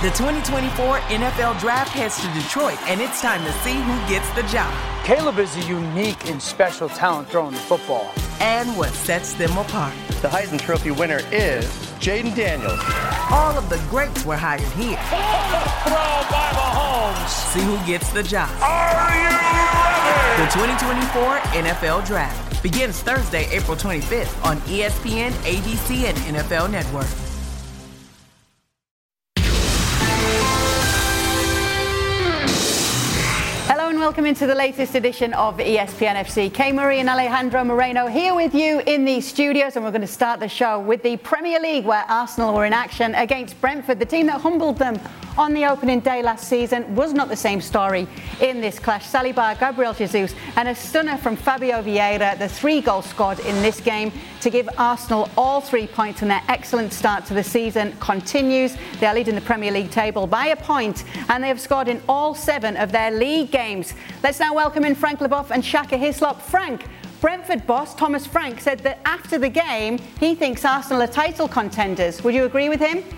The 2024 NFL Draft heads to Detroit, and it's time to see who gets the job. Caleb is a unique and special talent throwing the football. And what sets them apart. The Heisman Trophy winner is Jaden Daniels. All of the greats were hired here. Throw by Mahomes. See who gets the job. Are you ready? The 2024 NFL Draft begins Thursday, April 25th on ESPN, ABC, and NFL Network. Hello and welcome into the latest edition of ESPN FC. Kay Murray and Alejandro Moreno here with you in the studios, and we're going to start the show with the Premier League, where Arsenal were in action against Brentford. The team that humbled them on the opening day last season was not the same story in this clash. Saliba, Gabriel Jesus and a stunner from Fabio Vieira, the 3 goals scored in this game to give Arsenal all 3 points, and their excellent start to the season continues. They are leading the Premier League table by a point, and they have scored in all 7 of their league games. Let's now welcome in Frank Leboeuf and Shaka Hislop. Frank, Brentford boss Thomas Frank said that after the game he thinks Arsenal are title contenders. Would you agree with him?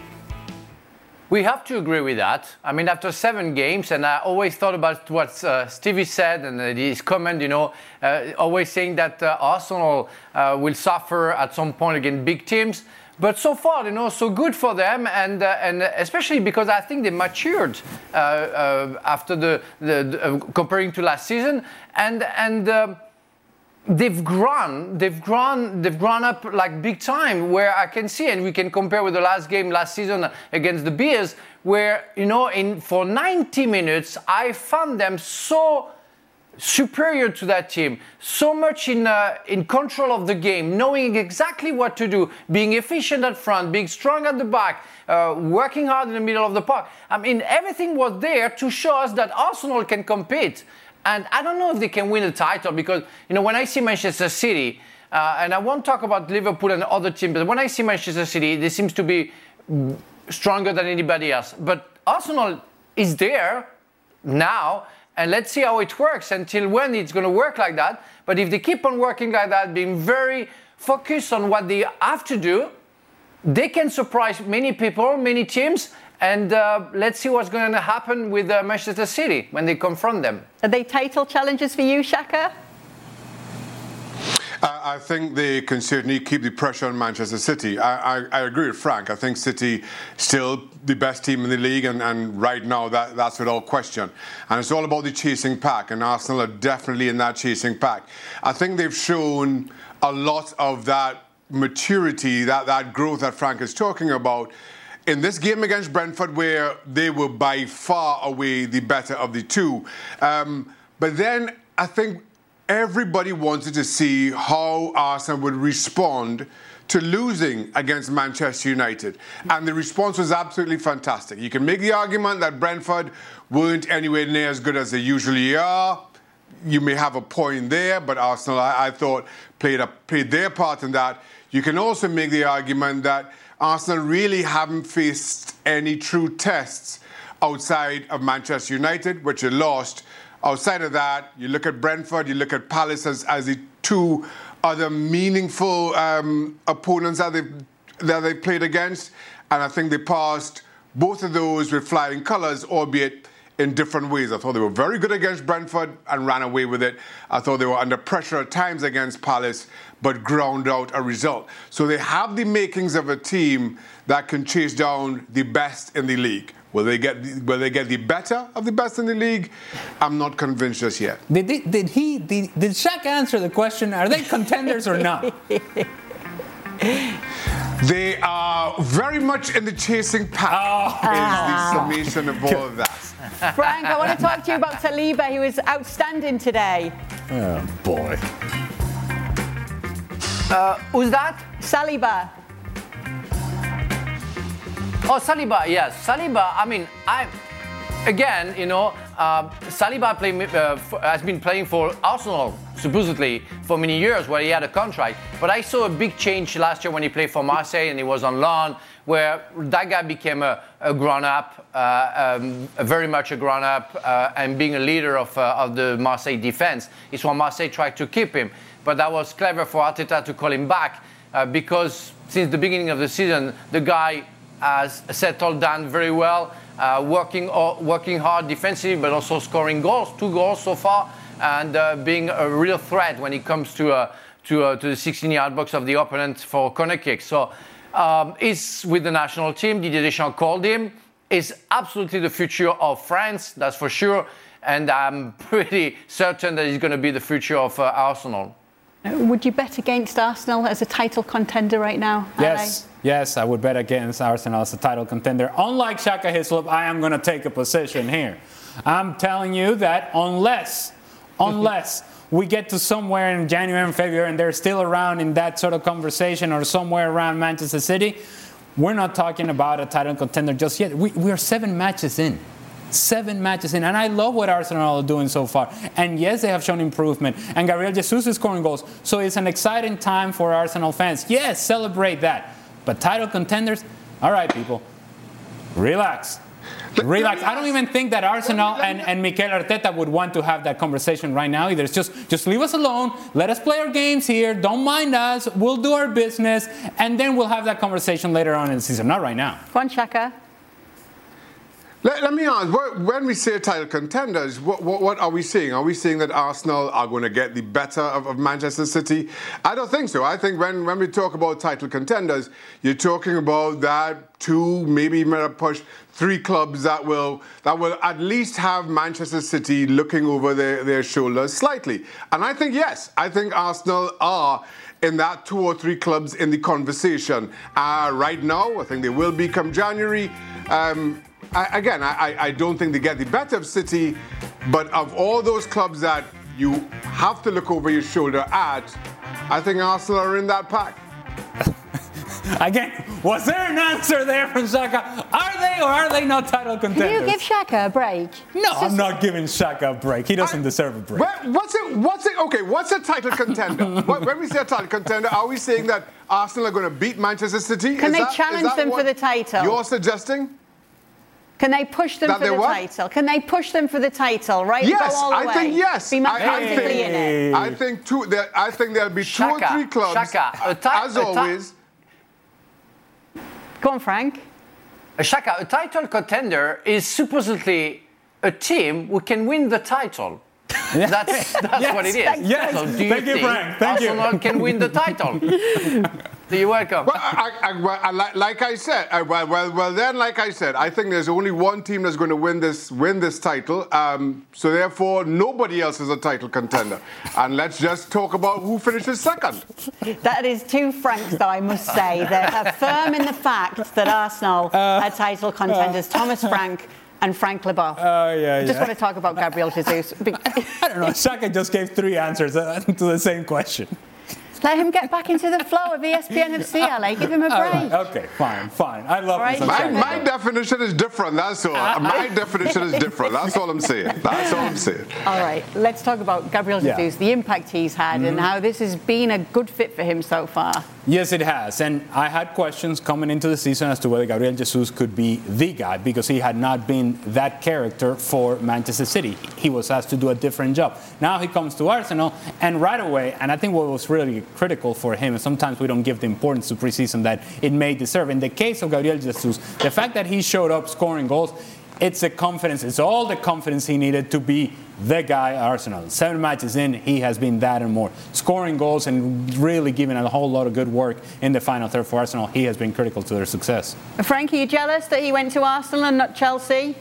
We have to agree with that. I mean, after 7 games, and I always thought about what Stevie said and his comment, always saying that Arsenal will suffer at some point against big teams. But so far, so good for them, and especially because I think they matured after the comparing to last season, and they've grown up like big time, where I can see, and we can compare with the last game last season against the Bears, where for 90 minutes I found them so superior to that team, so much in control of the game, knowing exactly what to do, being efficient at front, being strong at the back, working hard in the middle of the park. I mean, everything was there to show us that Arsenal can compete. And I don't know if they can win the title, because, when I see Manchester City, and I won't talk about Liverpool and other teams, but when I see Manchester City, they seem to be stronger than anybody else. But Arsenal is there now, and let's see how it works, until when it's going to work like that. But if they keep on working like that, being very focused on what they have to do, they can surprise many people, many teams. And let's see what's going to happen with Manchester City when they confront them. Are they title challenges for you, Shaka? I think they can certainly keep the pressure on Manchester City. I agree with Frank. I think City still the best team in the league, and right now that's without question. And it's all about the chasing pack, and Arsenal are definitely in that chasing pack. I think they've shown a lot of that maturity, that growth that Frank is talking about, in this game against Brentford, where they were by far away the better of the two. But then I think everybody wanted to see how Arsenal would respond to losing against Manchester United. And the response was absolutely fantastic. You can make the argument that Brentford weren't anywhere near as good as they usually are. You may have a point there, but Arsenal, I thought, played their part in that. You can also make the argument that Arsenal really haven't faced any true tests outside of Manchester United, which they lost. Outside of that, you look at Brentford, you look at Palace as the 2 other meaningful opponents that they played against. And I think they passed both of those with flying colours, albeit in different ways. I thought they were very good against Brentford and ran away with it. I thought they were under pressure at times against Palace, but ground out a result. So they have the makings of a team that can chase down the best in the league. Will they get the better of the best in the league? I'm not convinced just yet. Did Shaq answer the question? Are they contenders or not? They are very much in the chasing pack. Is the summation of all of that. Frank, I want to talk to you about Saliba. He was outstanding today. Oh, boy. Who's that? Saliba. Oh, Saliba, yes. Saliba, I mean, Saliba has been playing for Arsenal, supposedly, for many years, where he had a contract. But I saw a big change last year when he played for Marseille and he was on loan, where that guy became a grown-up, very much a grown-up, and being a leader of the Marseille defense. It's why Marseille tried to keep him. But that was clever for Arteta to call him back, because since the beginning of the season, the guy has settled down very well, working hard defensively, but also scoring goals, 2 goals so far, and being a real threat when it comes to the 16-yard box of the opponent for corner kicks. So he's with the national team. Didier Deschamps called him. Is absolutely the future of France, that's for sure. And I'm pretty certain that he's going to be the future of Arsenal. Would you bet against Arsenal as a title contender right now? Yes, I would bet against Arsenal as a title contender. Unlike Shaka Hislop, I am going to take a position here. I'm telling you that unless we get to somewhere in January and February and they're still around in that sort of conversation or somewhere around Manchester City, we're not talking about a title contender just yet. We are 7 matches in. 7 matches in. And I love what Arsenal are doing so far. And yes, they have shown improvement. And Gabriel Jesus is scoring goals. So it's an exciting time for Arsenal fans. Yes, celebrate that. But title contenders, all right, people, relax. Relax. I don't even think that Arsenal and Mikel Arteta would want to have that conversation right now either. It's just leave us alone. Let us play our games here. Don't mind us. We'll do our business. And then we'll have that conversation later on in the season. Not right now. Go on, Shaka. Let me ask, when we say title contenders, what are we seeing? Are we seeing that Arsenal are going to get the better of Manchester City? I don't think so. I think when we talk about title contenders, you're talking about that 2, maybe even a push, 3 clubs that will at least have Manchester City looking over their shoulders slightly. And I think, yes, I think Arsenal are in that 2 or 3 clubs in the conversation. Right now, I think they will be come January. I don't think they get the better of City, but of all those clubs that you have to look over your shoulder at, I think Arsenal are in that pack. Again, was there an answer there from Shaka? Are they or are they not title contenders? Can you give Shaka a break? No, I'm not giving Shaka a break. He doesn't deserve a break. What's a title contender? When we say a title contender, are we saying that Arsenal are going to beat Manchester City? Can they challenge them for the title? You're suggesting? Can they push them for the title? Can they push them for the title, right? Yes, go all the way? think yes. Be mathematically in it. I think there'll be Shaka, 2 or 3 clubs. As always. Go on, Frank. Shaka, a title contender is supposedly a team who can win the title. That's what it is. Yes. So do you Thank you, think Frank. Thank Arsenal you. can win the title? You're welcome. Well, like I said, I think there's only one team that's going to win this title. So therefore, nobody else is a title contender. And let's just talk about who finishes second. That is 2 Franks, though, I must say. They're firm in the fact that Arsenal are title contenders. Thomas Frank and Frank Leboeuf. I just want to talk about Gabriel Jesus. I don't know. Shaka just gave 3 answers to the same question. Let him get back into the flow of ESPN FC, LA. Give him a break. Right. Okay, fine. I love right. My definition is different, that's all. My definition is different. That's all I'm saying. All right, let's talk about Gabriel Jesus, the impact he's had, and how this has been a good fit for him so far. Yes, it has. And I had questions coming into the season as to whether Gabriel Jesus could be the guy because he had not been that character for Manchester City. He was asked to do a different job. Now he comes to Arsenal, and right away, and I think what was really critical for him, and sometimes we don't give the importance to preseason that it may deserve. In the case of Gabriel Jesus, the fact that he showed up scoring goals, it's the confidence. It's all the confidence he needed to be the guy at Arsenal. 7 matches in, he has been that and more. Scoring goals and really giving a whole lot of good work in the final third for Arsenal. He has been critical to their success. Frank, are you jealous that he went to Arsenal and not Chelsea?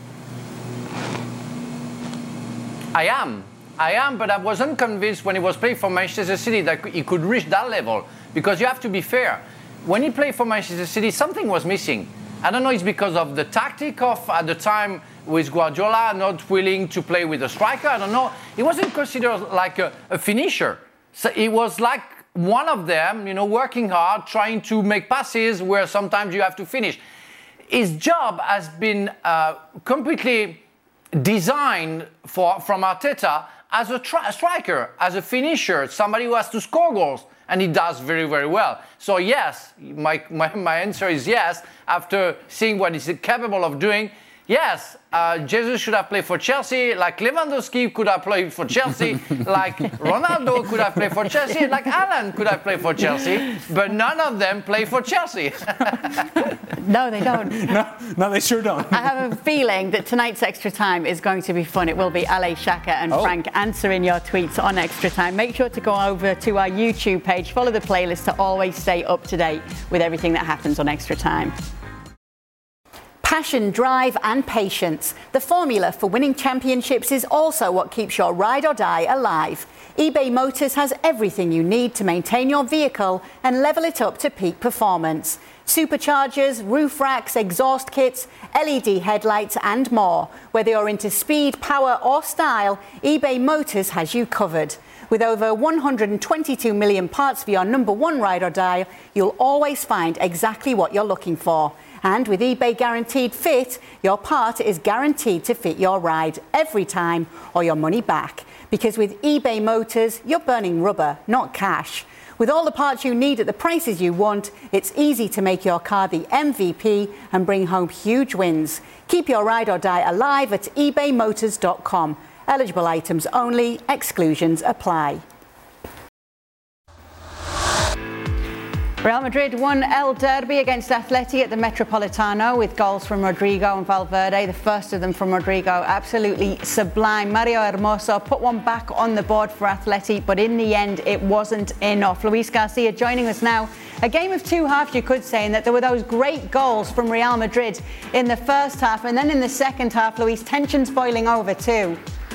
I am, but I wasn't convinced when he was playing for Manchester City that he could reach that level. Because you have to be fair. When he played for Manchester City, something was missing. I don't know, it's because of the tactic of, at the time, with Guardiola not willing to play with a striker. I don't know. He wasn't considered like a finisher. So he was like one of them, working hard, trying to make passes where sometimes you have to finish. His job has been completely designed from Arteta as a striker, as a finisher, somebody who has to score goals. And he does very, very well. So yes, my answer is yes. After seeing what he's capable of doing, Yes, Jesus should have played for Chelsea, like Lewandowski could have played for Chelsea, like Ronaldo could have played for Chelsea, like Alan could have played for Chelsea, but none of them play for Chelsea. No, they don't. No, they sure don't. I have a feeling that tonight's Extra Time is going to be fun. It will be Ale Xhaka and Frank answering your tweets on Extra Time. Make sure to go over to our YouTube page, follow the playlist to always stay up to date with everything that happens on Extra Time. Passion, drive and patience. The formula for winning championships is also what keeps your ride or die alive. eBay Motors has everything you need to maintain your vehicle and level it up to peak performance. Superchargers, roof racks, exhaust kits, LED headlights and more. Whether you're into speed, power or style, eBay Motors has you covered. With over 122 million parts for your number one ride or die, you'll always find exactly what you're looking for. And with eBay Guaranteed Fit, your part is guaranteed to fit your ride every time or your money back. Because with eBay Motors, you're burning rubber, not cash. With all the parts you need at the prices you want, it's easy to make your car the MVP and bring home huge wins. Keep your ride or die alive at ebaymotors.com. Eligible items only, exclusions apply. Real Madrid won El Derby against Atleti at the Metropolitano with goals from Rodrigo and Valverde, the first of them from Rodrigo. Absolutely sublime. Mario Hermoso put one back on the board for Atleti, but in the end it wasn't enough. Luis Garcia joining us now. A game of two halves, you could say, in that there were those great goals from Real Madrid in the first half, and then in the second half, Luis, tensions boiling over too.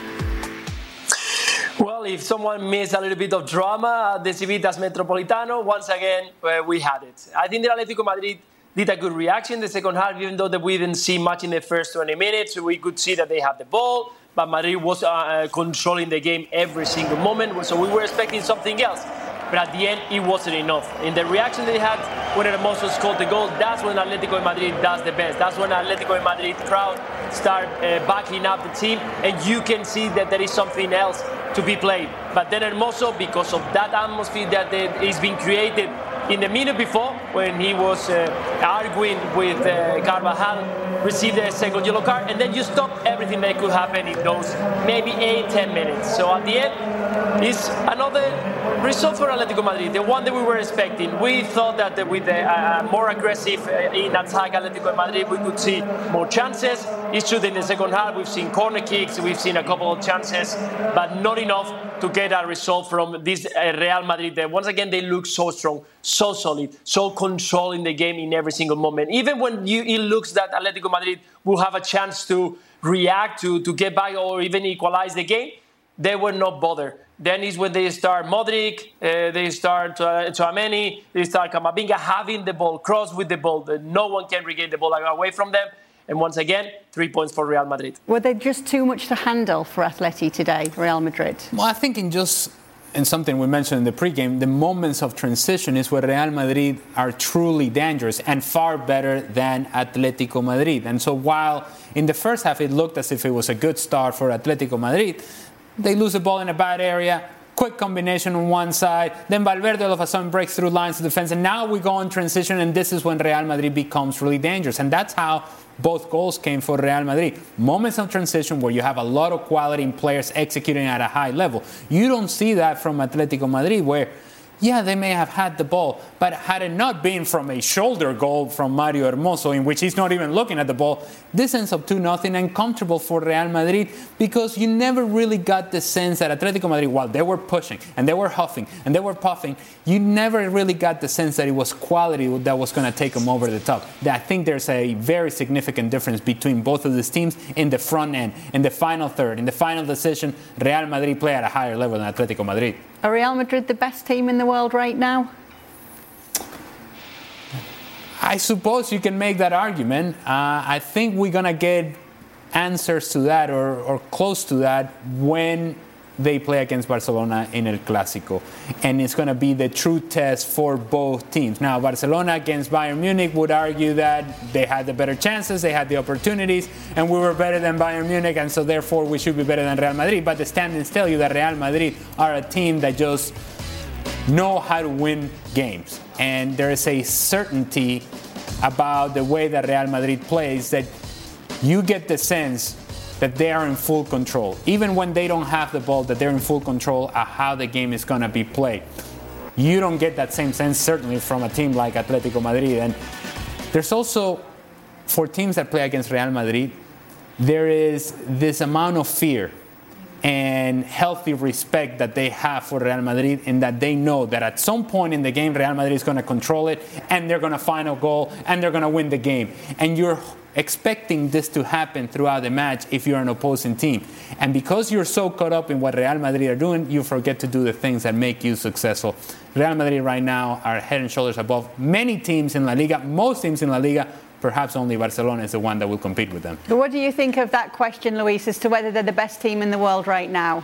Well, if someone missed a little bit of drama at the Civitas Metropolitano, once again, we had it. I think that Atletico Madrid did a good reaction in the second half, even though we didn't see much in the first 20 minutes. We could see that they had the ball, but Madrid was controlling the game every single moment, so we were expecting something else. But at the end, it wasn't enough. In the reaction they had when Hermoso scored the goal, that's when Atletico Madrid does the best. That's when Atletico Madrid crowd start backing up the team, and you can see that there is something else to be played. But then Hermoso, because of that atmosphere that is being created in the minute before, when he was arguing with Carvajal, received a second yellow card, and then you stop everything that could happen in those maybe 8-10 minutes. So at the end, it's another result for Atletico Madrid, the one that we were expecting. We thought that with a more aggressive in attack Atletico Madrid, we could see more chances. It's true that in the second half, we've seen corner kicks, we've seen a couple of chances, but not enough to get a result from this Real Madrid. Once again, they look so strong, so solid, so controlling the game in every single moment. Even when it looks that Atletico Madrid will have a chance to react, to get back or even equalize the game, they were not bothered. Then is when they start Modric, they start Tchouaméni, they start Camavinga having the ball, cross with the ball. No one can regain the ball away from them. And once again, 3 points for Real Madrid. Were they just too much to handle for Atleti today, Real Madrid? Well, I think in something we mentioned in the pregame, the moments of transition is where Real Madrid are truly dangerous and far better than Atletico Madrid. And so while in the first half it looked as if it was a good start for Atletico Madrid, they lose the ball in a bad area, quick combination on one side, then Valverde all of a sudden breaks through lines of defense, and now we go in transition, and this is when Real Madrid becomes really dangerous. And that's how both goals came for Real Madrid. Moments of transition where you have a lot of quality in players executing at a high level. You don't see that from Atletico Madrid, where yeah, they may have had the ball, but had it not been from a shoulder goal from Mario Hermoso, in which he's not even looking at the ball, this ends up 2-0 and comfortable for Real Madrid, because you never really got the sense that Atletico Madrid, while they were pushing and they were huffing and they were puffing, you never really got the sense that it was quality that was going to take them over the top. I think there's a very significant difference between both of these teams in the front end, in the final third, in the final decision. Real Madrid play at a higher level than Atletico Madrid. Are Real Madrid the best team in the world right now? I suppose you can make that argument. I think we're going to get answers to that or close to that when they play against Barcelona in El Clásico. And it's going to be the true test for both teams. Now, Barcelona against Bayern Munich would argue that they had the better chances, they had the opportunities, and we were better than Bayern Munich, and so therefore we should be better than Real Madrid. But the standings tell you that Real Madrid are a team that just know how to win games. And there is a certainty about the way that Real Madrid plays that you get the sense that they are in full control. Even when they don't have the ball, that they're in full control of how the game is going to be played. You don't get that same sense, certainly, from a team like Atletico Madrid. And there's also, for teams that play against Real Madrid, there is this amount of fear and healthy respect that they have for Real Madrid, in that they know that at some point in the game, Real Madrid is going to control it, and they're going to find a goal, and they're going to win the game. And you're expecting this to happen throughout the match if you're an opposing team. And because you're so caught up in what Real Madrid are doing, you forget to do the things that make you successful. Real Madrid right now are head and shoulders above many teams in La Liga, most teams in La Liga. Perhaps only Barcelona is the one that will compete with them. What do you think of that question, Luis, as to whether they're the best team in the world right now?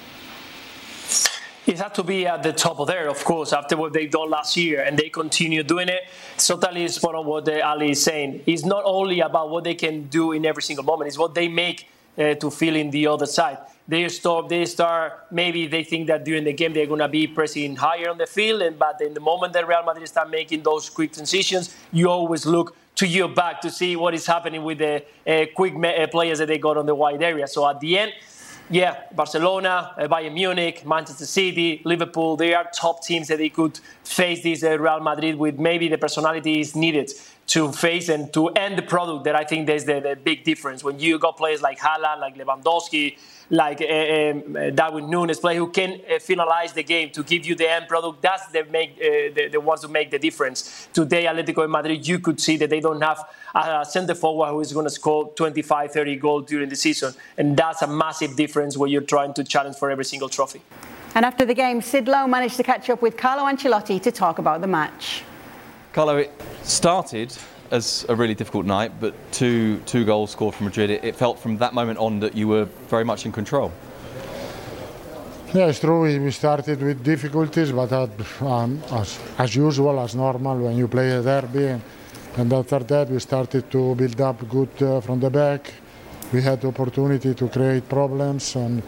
It had to be at the top of there, of course, after what they've done last year, and they continue doing it. It's totally spot on what Ali is saying. It's not only about what they can do in every single moment, it's what they make to feel in the other side. They start, maybe they think that during the game they're going to be pressing higher on the field, but in the moment that Real Madrid start making those quick transitions, you always look to your back to see what is happening with the quick players that they got on the wide area. So at the end, yeah, Barcelona, Bayern Munich, Manchester City, Liverpool, they are top teams that they could face this Real Madrid with. Maybe the personality is needed to face and to end the product. That I think there's the big difference. When you got players like Haaland, like Lewandowski, like Darwin Núñez, play who can finalize the game to give you the end product, that's the ones who make the difference. Today, Atletico de Madrid, you could see that they don't have a centre forward who is going to score 25, 30 goals during the season. And that's a massive difference when you're trying to challenge for every single trophy. And after the game, Sid Lowe managed to catch up with Carlo Ancelotti to talk about the match. Carlo, it started as a really difficult night, but two goals scored from Madrid. It felt from that moment on that you were very much in control. Yeah, it's true. We started with difficulties, but as usual, as normal, when you play a derby, and after that we started to build up good from the back. We had the opportunity to create problems, and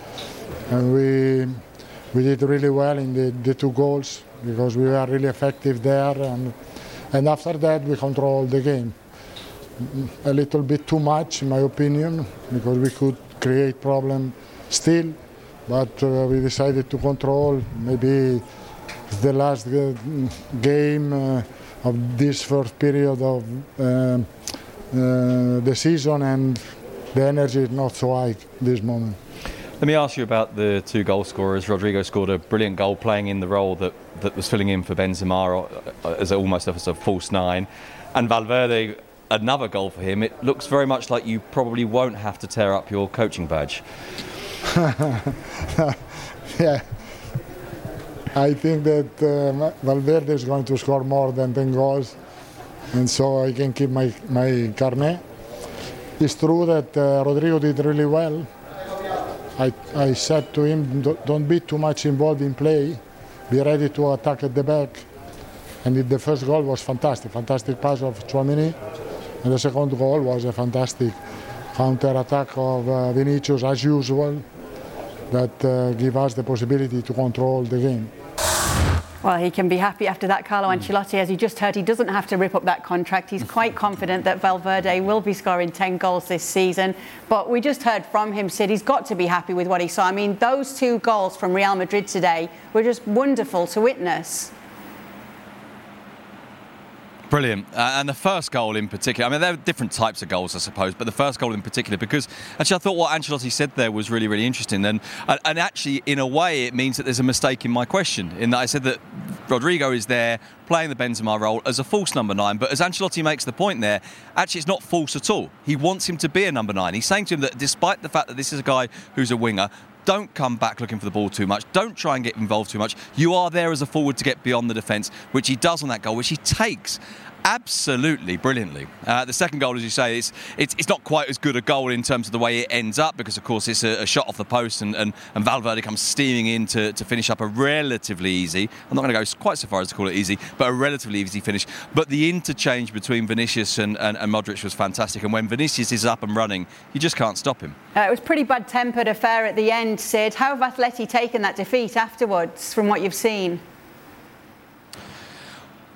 we did really well in the two goals because we were really effective there. And after that, we controlled the game. A little bit too much, in my opinion, because we could create problems still, but we decided to control. Maybe the last game of this first period of the season, and the energy is not so high this moment. Let me ask you about the two goal scorers. Rodrigo scored a brilliant goal playing in the role that was filling in for Benzema as almost as a false nine. And Valverde, another goal for him. It looks very much like you probably won't have to tear up your coaching badge. Yeah. I think that Valverde is going to score more than 10 goals, and so I can keep my carnet. It's true that Rodrigo did really well. I said to him, don't be too much involved in play, be ready to attack at the back. And the first goal was fantastic pass of Tchouaméni, and the second goal was a fantastic counter-attack of Vinicius, as usual, that give us the possibility to control the game. Well, he can be happy after that, Carlo Ancelotti. As you just heard, he doesn't have to rip up that contract. He's quite confident that Valverde will be scoring 10 goals this season. But we just heard from him, Sid, he's got to be happy with what he saw. I mean, those two goals from Real Madrid today were just wonderful to witness. Brilliant. And the first goal in particular, I mean, there are different types of goals, I suppose, but the first goal in particular, because actually I thought what Ancelotti said there was really, really interesting. And actually, in a way, it means that there's a mistake in my question, in that I said that Rodrigo is there playing the Benzema role as a false number 9, but as Ancelotti makes the point there, actually it's not false at all. He wants him to be a number 9. He's saying to him that despite the fact that this is a guy who's a winger, don't come back looking for the ball too much. Don't try and get involved too much. You are there as a forward to get beyond the defence, which he does on that goal, which he takes absolutely brilliantly. The second goal, as you say, it's not quite as good a goal in terms of the way it ends up, because of course it's a shot off the post and Valverde comes steaming in to finish up a relatively easy, I'm not going to go quite so far as to call it easy, but a relatively easy finish. But the interchange between Vinicius and Modric was fantastic, and when Vinicius is up and running, you just can't stop him. It was pretty bad-tempered affair at the end, Sid. How have Atleti taken that defeat afterwards from what you've seen?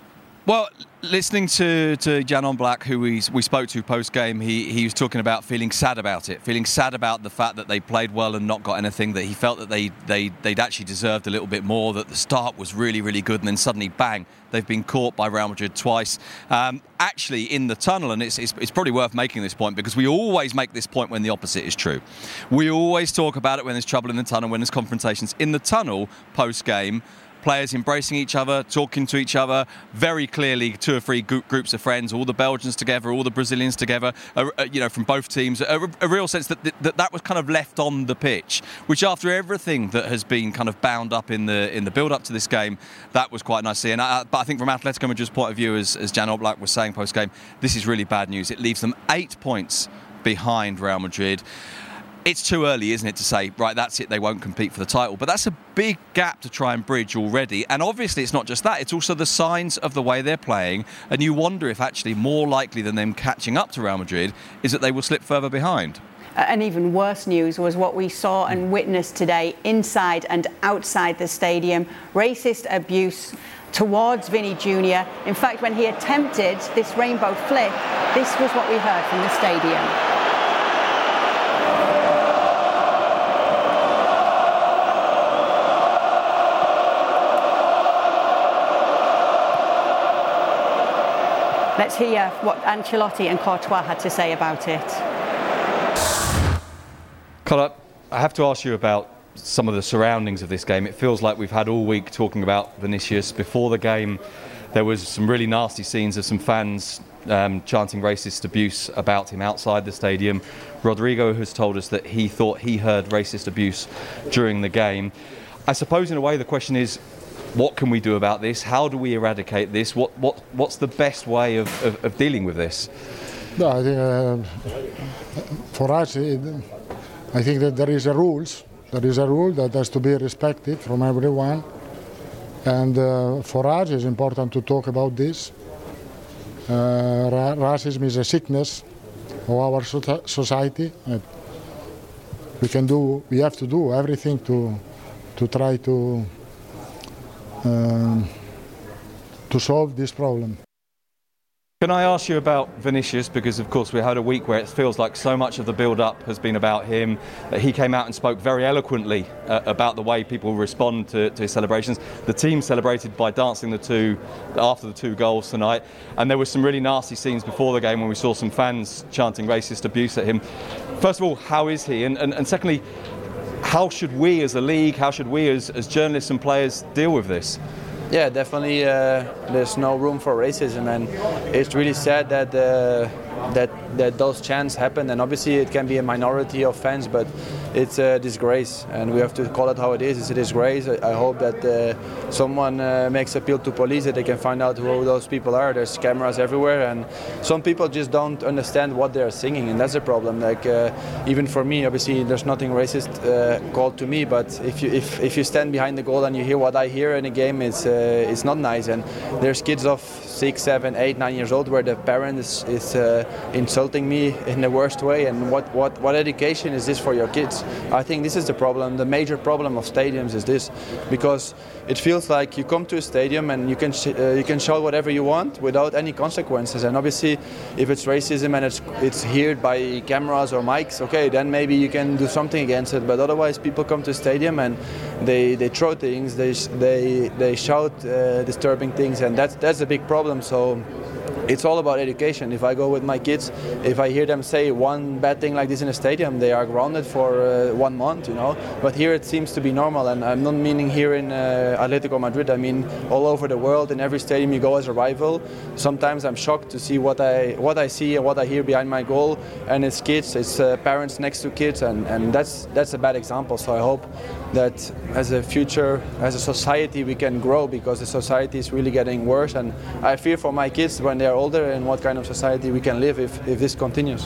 Well, listening to Jan Oblak, who we spoke to post-game, he was talking about feeling sad about it, feeling sad about the fact that they played well and not got anything, that he felt that they'd actually deserved a little bit more, that the start was really, really good, and then suddenly, bang, they've been caught by Real Madrid twice. Actually, in the tunnel, and it's probably worth making this point, because we always make this point when the opposite is true. We always talk about it when there's trouble in the tunnel, when there's confrontations. In the tunnel, post-game, players embracing each other, talking to each other, very clearly 2 or 3 groups of friends, all the Belgians together, all the Brazilians together, from both teams, a real sense that was kind of left on the pitch, which after everything that has been kind of bound up in the build-up to this game, that was quite nice to see. But I think from Atletico Madrid's point of view, as Jan Oblak was saying post-game, this is really bad news. It leaves them 8 points behind Real Madrid. It's too early, isn't it, to say, right, that's it, they won't compete for the title. But that's a big gap to try and bridge already. And obviously it's not just that, it's also the signs of the way they're playing. And you wonder if actually more likely than them catching up to Real Madrid is that they will slip further behind. And even worse news was what we saw and witnessed today inside and outside the stadium. Racist abuse towards Vinny Jr. In fact, when he attempted this rainbow flip, this was what we heard from the stadium. Let's hear what Ancelotti and Courtois had to say about it. Colin, I have to ask you about some of the surroundings of this game. It feels like we've had all week talking about Vinicius. Before the game, there was some really nasty scenes of some fans chanting racist abuse about him outside the stadium. Rodrigo has told us that he thought he heard racist abuse during the game. I suppose in a way the question is, what can we do about this? How do we eradicate this? What's the best way of dealing with this? No, I think for us, I think that there is a rules. There is a rule that has to be respected from everyone, and for us, it's important to talk about this. Racism is a sickness of our society. We have to do everything to try to solve this problem. Can I ask you about Vinicius, because of course we had a week where it feels like so much of the build-up has been about him, that he came out and spoke very eloquently about the way people respond to his celebrations. The team celebrated by dancing after the 2 goals tonight, and there were some really nasty scenes before the game when we saw some fans chanting racist abuse at him. First of all, how is he? And secondly, how should we as a league, how should we as journalists and players deal with this? Yeah, definitely there's no room for racism, and it's really sad that those chants happen, and obviously it can be a minority of fans, but it's a disgrace and we have to call it how it is. It's a disgrace. I hope that someone makes appeal to police that they can find out who those people are. There's cameras everywhere, and some people just don't understand what they're singing, and that's a problem. Like even for me, obviously there's nothing racist called to me, but if you stand behind the goal and you hear what I hear in a game, it's not nice. And there's kids of 6, 7, 8, 9 years old where the parent is insulting me in the worst way, and what education is this for your kids? I think this is the problem. The major problem of stadiums is this, because it feels like you come to a stadium and you can show whatever you want without any consequences. And obviously, if it's racism and it's heard by cameras or mics, okay, then maybe you can do something against it. But otherwise, people come to a stadium and they throw things, they shout disturbing things, and that's a big problem. So it's all about education. If I go with my kids, if I hear them say one bad thing like this in a stadium, they are grounded for 1 month, you know. But here it seems to be normal, and I'm not meaning here in Atletico Madrid. I mean all over the world. In every stadium you go as a rival. Sometimes I'm shocked to see what I see and what I hear behind my goal, and it's kids, it's parents next to kids, and that's a bad example. So I hope that as a society, we can grow, because the society is really getting worse, and I fear for my kids when they are older and what kind of society we can live if this continues.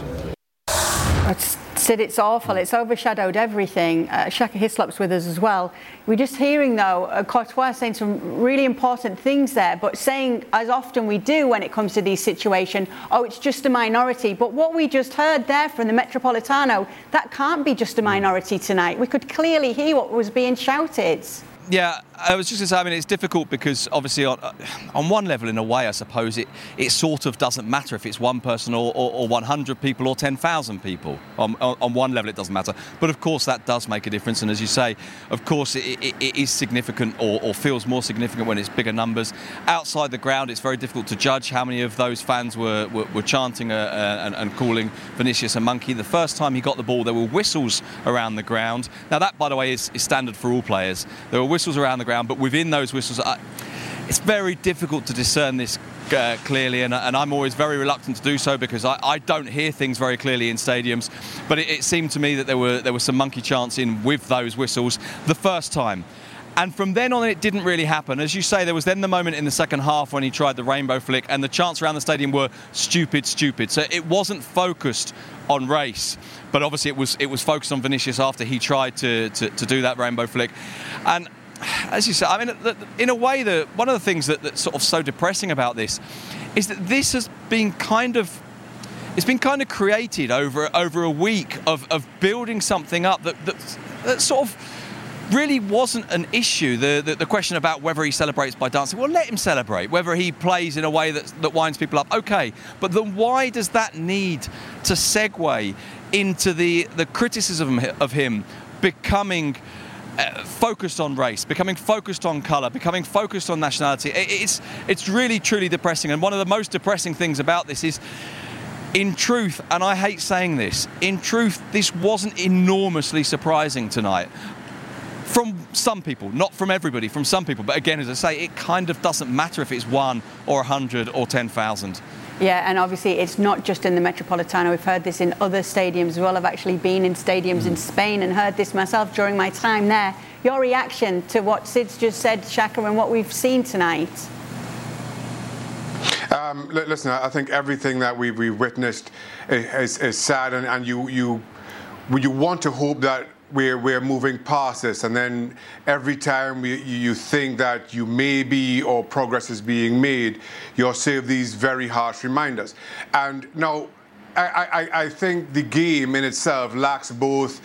Sid, it's awful. It's overshadowed everything. Shaka Hislop's with us as well. We're just hearing, though, Courtois saying some really important things there, but saying, as often we do when it comes to these situations, oh, it's just a minority. But what we just heard there from the Metropolitano, that can't be just a minority tonight. We could clearly hear what was being shouted. Yeah, I was just going to say, I mean, it's difficult because obviously on one level, in a way, I suppose, it sort of doesn't matter if it's one person or 100 people or 10,000 people. On one level, it doesn't matter. But of course, that does make a difference. And as you say, of course, it is significant or feels more significant when it's bigger numbers. Outside the ground, it's very difficult to judge how many of those fans were chanting and calling Vinicius a monkey. The first time he got the ball, there were whistles around the ground. Now, that, by the way, is standard for all players. There were whistles around the ground, but within those whistles, it's very difficult to discern this clearly, and I'm always very reluctant to do so because I don't hear things very clearly in stadiums. But it seemed to me that there were some monkey chants in with those whistles the first time. And from then on, it didn't really happen. As you say, there was then the moment in the second half when he tried the rainbow flick, and the chants around the stadium were stupid. So it wasn't focused on race, but obviously it was focused on Vinicius after he tried to do that rainbow flick. And as you say, I mean, in a way, one of the things that's sort of so depressing about this is that this has been it's been kind of created over a week of building something up that sort of really wasn't an issue. The question about whether he celebrates by dancing, well, let him celebrate. Whether he plays in a way that winds people up, okay. But then why does that need to segue into the criticism of him becoming focused on race, becoming focused on colour, becoming focused on nationality? It's really, truly depressing. And one of the most depressing things about this is, in truth, and I hate saying this, in truth, this wasn't enormously surprising tonight. From some people, not from everybody, from some people. But again, as I say, it kind of doesn't matter if it's 1 or 100 or 10,000. Yeah, and obviously it's not just in the Metropolitano. We've heard this in other stadiums as well. I've actually been in stadiums in Spain and heard this myself during my time there. Your reaction to what Sid's just said, Shaka, and what we've seen tonight? Listen, I think everything that we've witnessed is sad, and you want to hope that we're moving past this, and then every time you think that you may be or progress is being made, you're saved these very harsh reminders. And now, I think the game in itself lacks both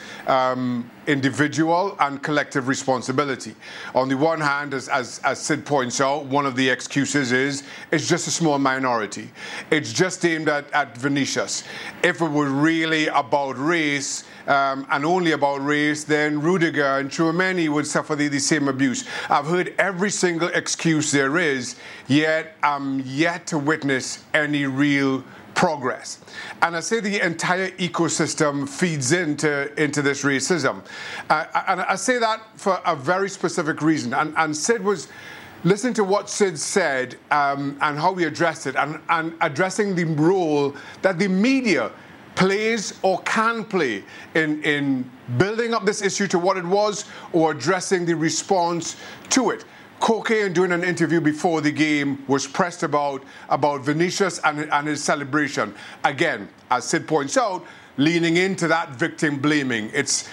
individual and collective responsibility. On the one hand, as Sid points out, one of the excuses is it's just a small minority. It's just aimed at Vinicius. If it were really about race, and only about race, then Rudiger and Tchouaméni would suffer the same abuse. I've heard every single excuse there is, yet I'm yet to witness any real progress. And I say the entire ecosystem feeds into this racism. And I say that for a very specific reason. And Sid was listening to what Sid said and how we addressed it, and addressing the role that the media plays or can play in building up this issue to what it was or addressing the response to it. Koke, in doing an interview before the game, was pressed about Vinicius and his celebration. Again, as Sid points out, leaning into that victim blaming. It's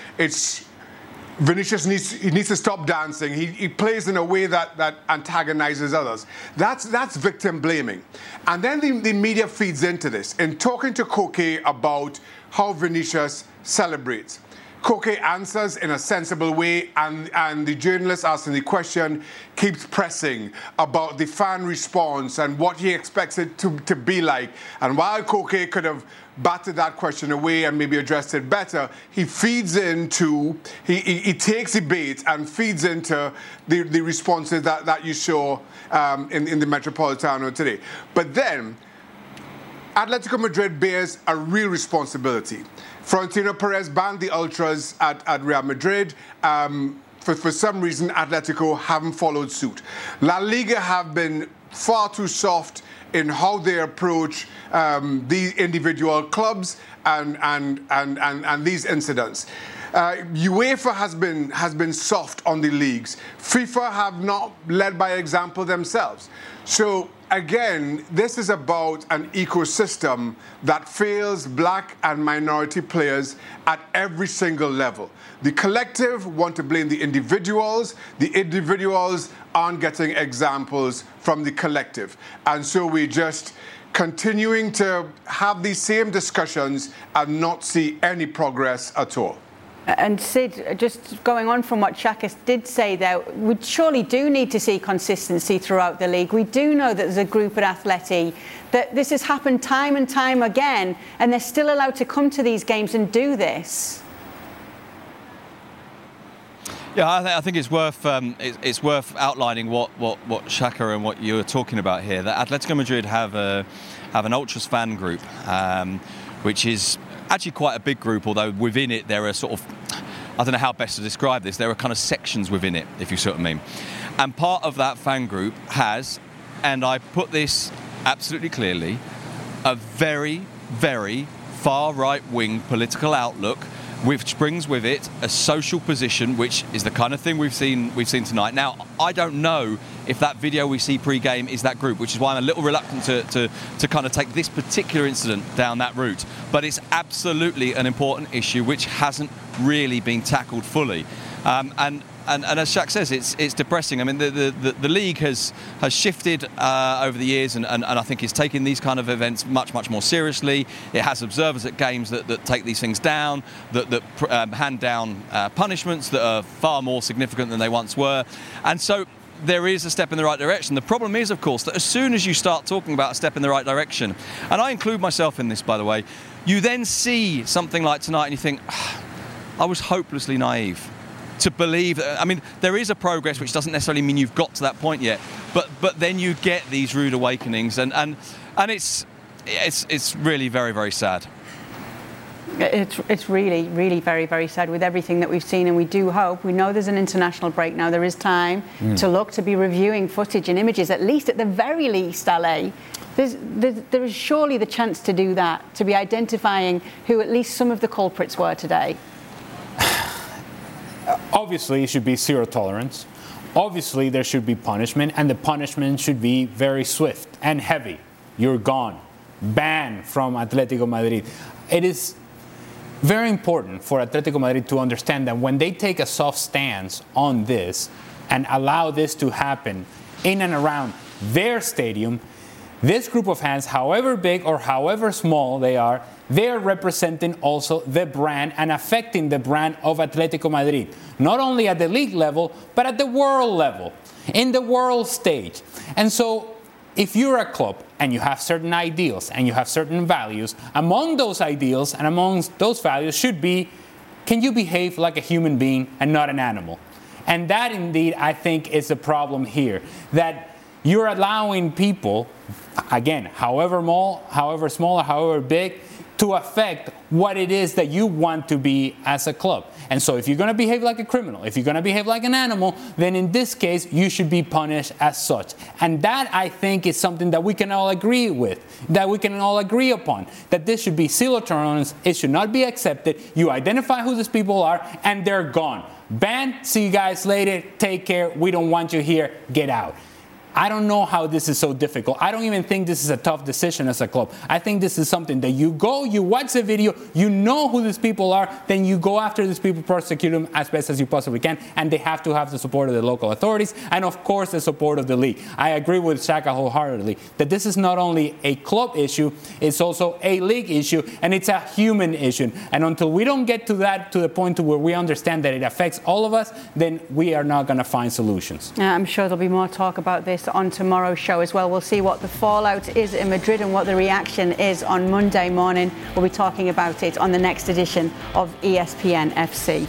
Vinicius needs to stop dancing. He plays in a way that antagonizes others. That's victim blaming. And then the media feeds into this. In talking to Koke about how Vinicius celebrates, Koke answers in a sensible way, and the journalist asking the question keeps pressing about the fan response and what he expects it to be like. And while Koke could have batted that question away and maybe addressed it better, he feeds into, he takes the bait and feeds into the responses that you saw in the Metropolitano today. But then, Atletico Madrid bears a real responsibility. Florentino Perez banned the Ultras at Real Madrid. For some reason, Atletico haven't followed suit. La Liga have been far too soft in how they approach the individual clubs and these incidents. UEFA has been soft on the leagues. FIFA have not led by example themselves. So again, this is about an ecosystem that fails black and minority players at every single level. The collective want to blame the individuals. The individuals aren't getting examples from the collective. And so we just continuing to have these same discussions and not see any progress at all. And Sid, just going on from what Xhaka did say there, we surely do need to see consistency throughout the league. We do know that there's a group at Atleti that this has happened time and time again, and they're still allowed to come to these games and do this. Yeah, I think it's worth outlining what Xhaka and what you were talking about here. That Atletico Madrid have an ultras fan group, which is actually quite a big group, although within it there are sort of, I don't know how best to describe this, there are kind of sections within it, if you see what I mean. And part of that fan group has, and I put this absolutely clearly, a very, very far right-wing political outlook, which brings with it a social position, which is the kind of thing we've seen tonight. Now, I don't know if that video we see pre-game is that group, which is why I'm a little reluctant to kind of take this particular incident down that route. But it's absolutely an important issue which hasn't really been tackled fully. And as Shaq says, it's depressing. I mean, the league has shifted over the years, and I think it's taking these kind of events much more seriously. It has observers at games that take these things down, that hand down punishments that are far more significant than they once were. And so there is a step in the right direction. The problem is, of course, that as soon as you start talking about a step in the right direction, and I include myself in this, by the way, you then see something like tonight and you think, I was hopelessly naive to believe that. I mean, there is a progress, which doesn't necessarily mean you've got to that point yet, but then you get these rude awakenings, and it's really very, very sad. It's really, really very, very sad with everything that we've seen, and we do hope. We know there's an international break now. There is time to look, to be reviewing footage and images, at least, at the very least, Ale. There is surely the chance to do that, to be identifying who at least some of the culprits were today. Obviously, it should be zero tolerance. Obviously, there should be punishment, and the punishment should be very swift and heavy. You're gone. Ban from Atletico Madrid. It is very important for Atletico Madrid to understand that when they take a soft stance on this and allow this to happen in and around their stadium, this group of fans, however big or however small they are, they're representing also the brand and affecting the brand of Atletico Madrid, not only at the league level, but at the world level, in the world stage. And so if you're a club and you have certain ideals and you have certain values, among those ideals and among those values should be, can you behave like a human being and not an animal? And that indeed, I think, is the problem here, that you're allowing people, again, however small or however big, to affect what it is that you want to be as a club. And so if you're going to behave like a criminal, if you're going to behave like an animal, then in this case, you should be punished as such. And that, I think, is something that we can all agree with, that we can all agree upon, that this should be zero tolerance, it should not be accepted. You identify who these people are, and they're gone. Banned, see you guys later, take care, we don't want you here, get out. I don't know how this is so difficult. I don't even think this is a tough decision as a club. I think this is something that you go, you watch the video, you know who these people are, then you go after these people, prosecute them as best as you possibly can, and they have to have the support of the local authorities and, of course, the support of the league. I agree with Xhaka wholeheartedly that this is not only a club issue, it's also a league issue, and it's a human issue. And until we don't get to the point to where we understand that it affects all of us, then we are not going to find solutions. I'm sure there'll be more talk about this on tomorrow's show as well. We'll see what the fallout is in Madrid and what the reaction is on Monday morning. We'll be talking about it on the next edition of ESPN FC.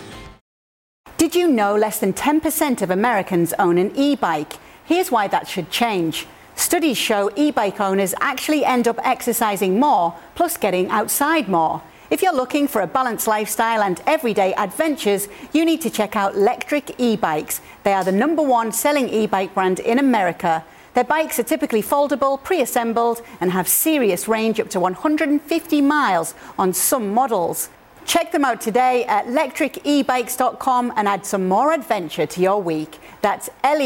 Did you know less than 10% of Americans own an e-bike? Here's why that should change. Studies show e-bike owners actually end up exercising more, plus getting outside more. If you're looking for a balanced lifestyle and everyday adventures, you need to check out Lectric e-bikes. They are the #1 selling e-bike brand in America. Their bikes are typically foldable, pre-assembled, and have serious range up to 150 miles on some models. Check them out today at lectricebikes.com and add some more adventure to your week. That's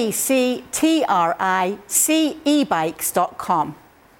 lectricebikes.com.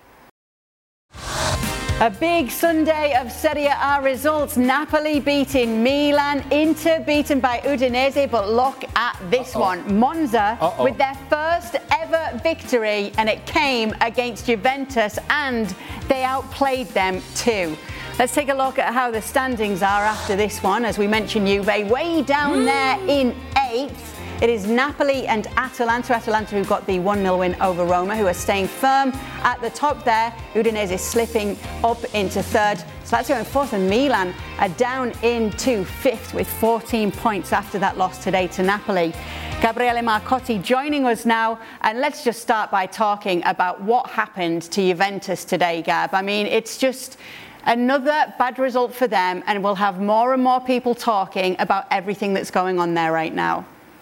A big Sunday of Serie A results. Napoli beating Milan, Inter beaten by Udinese, but look at this one. Monza with their first ever victory, and it came against Juventus, and they outplayed them too. Let's take a look at how the standings are after this one. As we mentioned, Juve way down there in 8th. It is Napoli and Atalanta. Atalanta who got the 1-0 win over Roma, who are staying firm at the top there. Udinese is slipping up into 3rd. Lazio in 4th, and Milan are down into 5th with 14 points after that loss today to Napoli. Gabriele Marcotti joining us now, and let's just start by talking about what happened to Juventus today, Gab. I mean, it's just another bad result for them, and we'll have more and more people talking about everything that's going on there right now.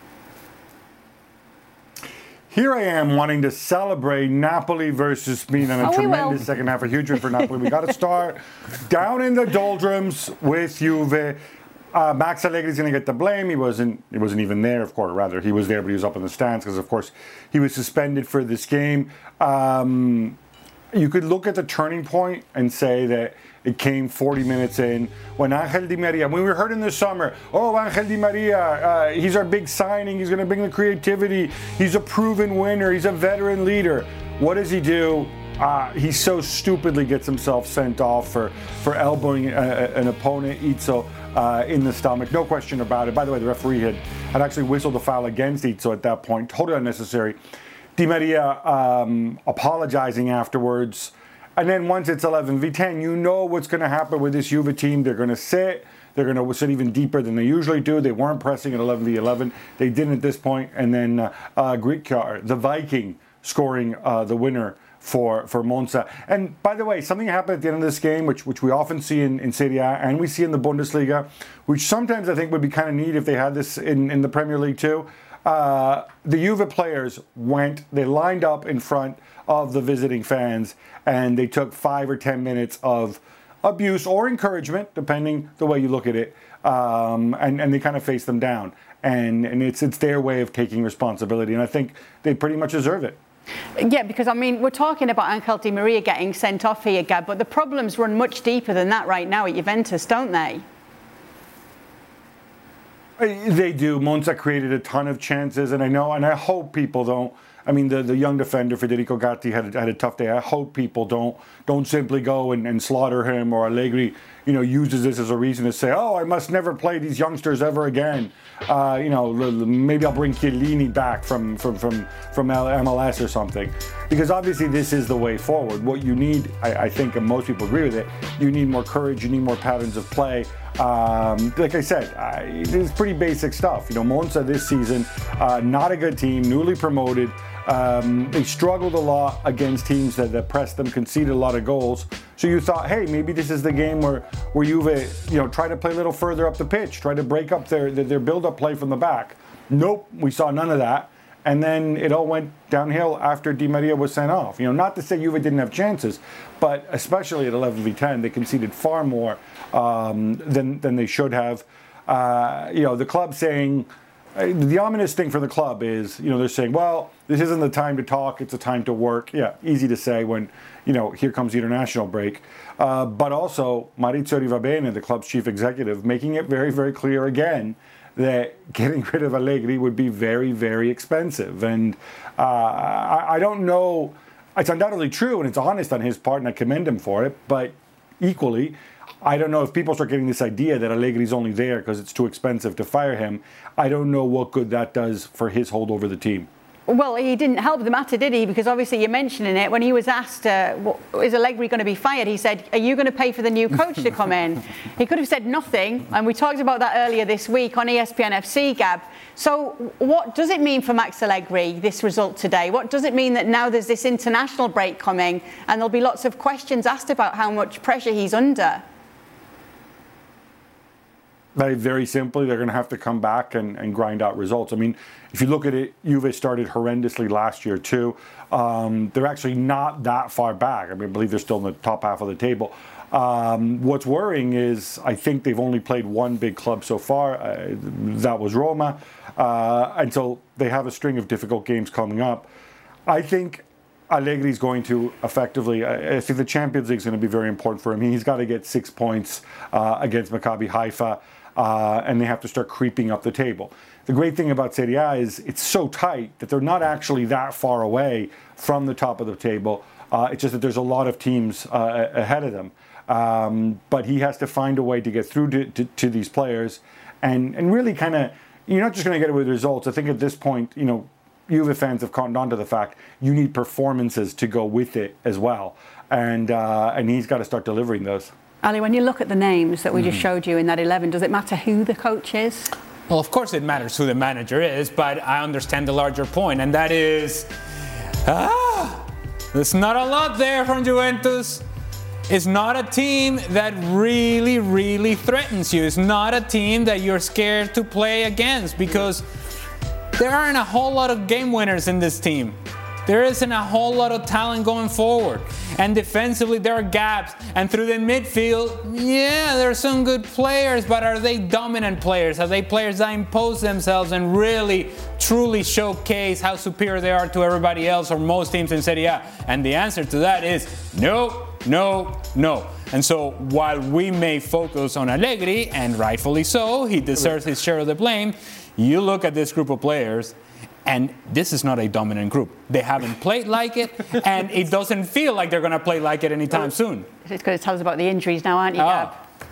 Here I am wanting to celebrate Napoli versus Milan, a tremendous second half, a huge win for Napoli. We got to start down in the doldrums with Juve. Max Allegri's going to get the blame. He wasn't even there, of course. Rather, he was there, but he was up in the stands because, of course, he was suspended for this game. You could look at the turning point and say that it came 40 minutes in when Angel Di Maria, we were heard in the summer, oh, Angel Di Maria, he's our big signing, he's going to bring the creativity, he's a proven winner, he's a veteran leader. What does he do? He so stupidly gets himself sent off for elbowing an opponent, Izzo, in the stomach. No question about it. By the way, the referee had actually whistled a foul against Izzo at that point. Totally unnecessary. Di Maria apologizing afterwards. And then once it's 11v10, you know what's going to happen with this Juve team. They're going to sit. They're going to sit even deeper than they usually do. They weren't pressing at 11v11. They didn't at this point. And then Grikar, the Viking, scoring the winner for Monza. And by the way, something happened at the end of this game, which we often see in Serie A and we see in the Bundesliga, which sometimes I think would be kind of neat if they had this in the Premier League too. The Juve players they lined up in front of the visiting fans, and they took 5 or 10 minutes of abuse or encouragement, depending the way you look at it, and they kind of faced them down. And it's their way of taking responsibility, and I think they pretty much deserve it. Yeah, because, I mean, we're talking about Angel Di Maria getting sent off here, Gab, but the problems run much deeper than that right now at Juventus, don't they? They do. Monza created a ton of chances, and I hope people don't. I mean, the young defender Federico Gatti had a tough day. I hope people don't simply go and slaughter him, or Allegri, uses this as a reason to say, oh, I must never play these youngsters ever again. Maybe I'll bring Chiellini back from MLS or something, because obviously this is the way forward. What you need, I think, and most people agree with it, you need more courage. You need more patterns of play. Like I said, it's pretty basic stuff. Monza this season, not a good team, newly promoted. They struggled a lot against teams that pressed them, conceded a lot of goals. So you thought, hey, maybe this is the game where Juve, try to play a little further up the pitch, try to break up their build-up play from the back. Nope, we saw none of that. And then it all went downhill after Di Maria was sent off. Not to say Juve didn't have chances, but especially at 11v10, they conceded far more than they should have. The club saying, the ominous thing for the club is, they're saying, well, this isn't the time to talk, it's a time to work. Yeah, easy to say when, here comes the international break. But also, Maurizio Rivabene, the club's chief executive, making it very, very clear again that getting rid of Allegri would be very, very expensive. And I don't know, it's undoubtedly true and it's honest on his part, and I commend him for it, but equally, I don't know if people start getting this idea that Allegri's only there because it's too expensive to fire him. I don't know what good that does for his hold over the team. Well, he didn't help the matter, did he? Because obviously you're mentioning it. When he was asked, is Allegri going to be fired? He said, are you going to pay for the new coach to come in? He could have said nothing. And we talked about that earlier this week on ESPN FC, Gab. So what does it mean for Max Allegri, this result today? What does it mean that now there's this international break coming and there'll be lots of questions asked about how much pressure he's under? Very simply, they're going to have to come back and grind out results. I mean, if you look at it, Juve started horrendously last year too. They're actually not that far back. I believe they're still in the top half of the table. What's worrying is I think they've only played one big club so far. That was Roma. Until they have a string of difficult games coming up. I think Allegri's going to effectively, I think the Champions League is going to be very important for him. He's got to get 6 points against Maccabi Haifa. And they have to start creeping up the table. The great thing about Serie A is it's so tight that they're not actually that far away from the top of the table. It's just that there's a lot of teams ahead of them. But he has to find a way to get through to these players and really kind of, you're not just going to get it with results. I think at this point, Juve fans have cottoned on to the fact you need performances to go with it as well. And he's got to start delivering those. Ali, when you look at the names that we just showed you in that 11, does it matter who the coach is? Well, of course it matters who the manager is, but I understand the larger point, and that is, there's not a lot there from Juventus. It's not a team that really, really threatens you. It's not a team that you're scared to play against because there aren't a whole lot of game winners in this team. There isn't a whole lot of talent going forward. And defensively, there are gaps. And through the midfield, there are some good players, but are they dominant players? Are they players that impose themselves and really, truly showcase how superior they are to everybody else or most teams in Serie A? And the answer to that is no, no, no. And so while we may focus on Allegri, and rightfully so, he deserves his share of the blame, you look at this group of players, and this is not a dominant group. They haven't played like it, and it doesn't feel like they're going to play like it anytime soon. It's going to tell us about the injuries now, aren't you, Gab?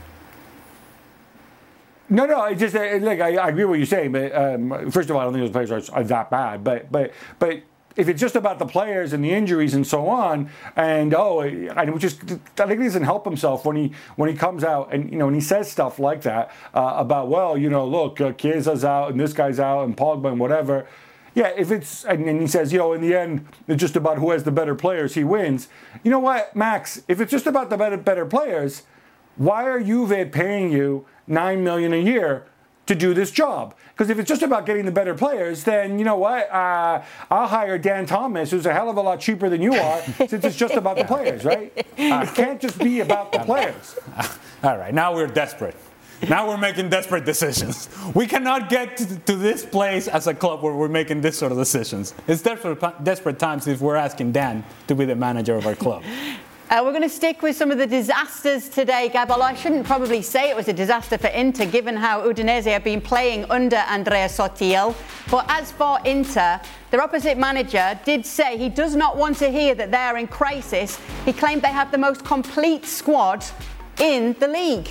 No, it's just look. I agree with what you're saying, but first of all, I don't think those players are that bad. But if it's just about the players and the injuries and so on, and I think he doesn't help himself when he comes out and when he says stuff like that about look, Chiesa's out and this guy's out and Pogba and whatever. Yeah, if it's and he says in the end it's just about who has the better players, he wins. You know what, Max? If it's just about the better players, why are Juve paying you $9 million a year to do this job? Because if it's just about getting the better players, then you know what? I'll hire Dan Thomas, who's a hell of a lot cheaper than you are, since it's just about the players, right? It can't just be about the players. All right, now we're desperate. Now we're making desperate decisions. We cannot get to this place as a club where we're making this sort of decisions. It's desperate times if we're asking Dan to be the manager of our club. We're going to stick with some of the disasters today, Gab. I shouldn't probably say it was a disaster for Inter, given how Udinese have been playing under Andrea Sottil. But as for Inter, their opposite manager did say he does not want to hear that they're in crisis. He claimed they have the most complete squad in the league.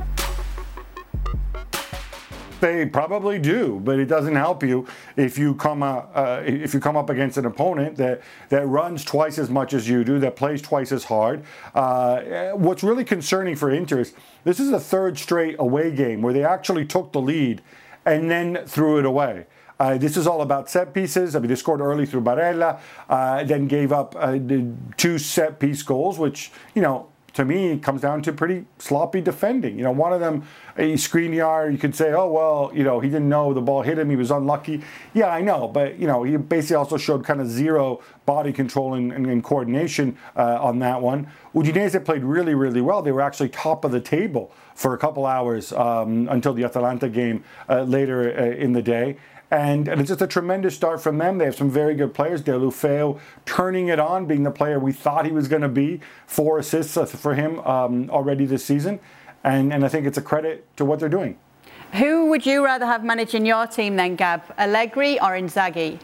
They probably do, but it doesn't help you if you come up against an opponent that runs twice as much as you do, that plays twice as hard. What's really concerning for Inter is this is a third straight away game where they actually took the lead and then threw it away. This is all about set pieces. I mean, they scored early through Barella, then gave up 2 set piece goals, which to me, comes down to pretty sloppy defending. One of them, Skriniar, you could say, he didn't know the ball hit him, he was unlucky. Yeah, I know, but, he basically also showed kind of zero body control and coordination on that one. Udinese played really, really well. They were actually top of the table for a couple hours until the Atalanta game later in the day. And it's just a tremendous start from them. They have some very good players. Deulofeu turning it on, being the player we thought he was going to be. 4 assists for him already this season. And I think it's a credit to what they're doing. Who would you rather have managing your team then, Gab? Allegri or Inzaghi?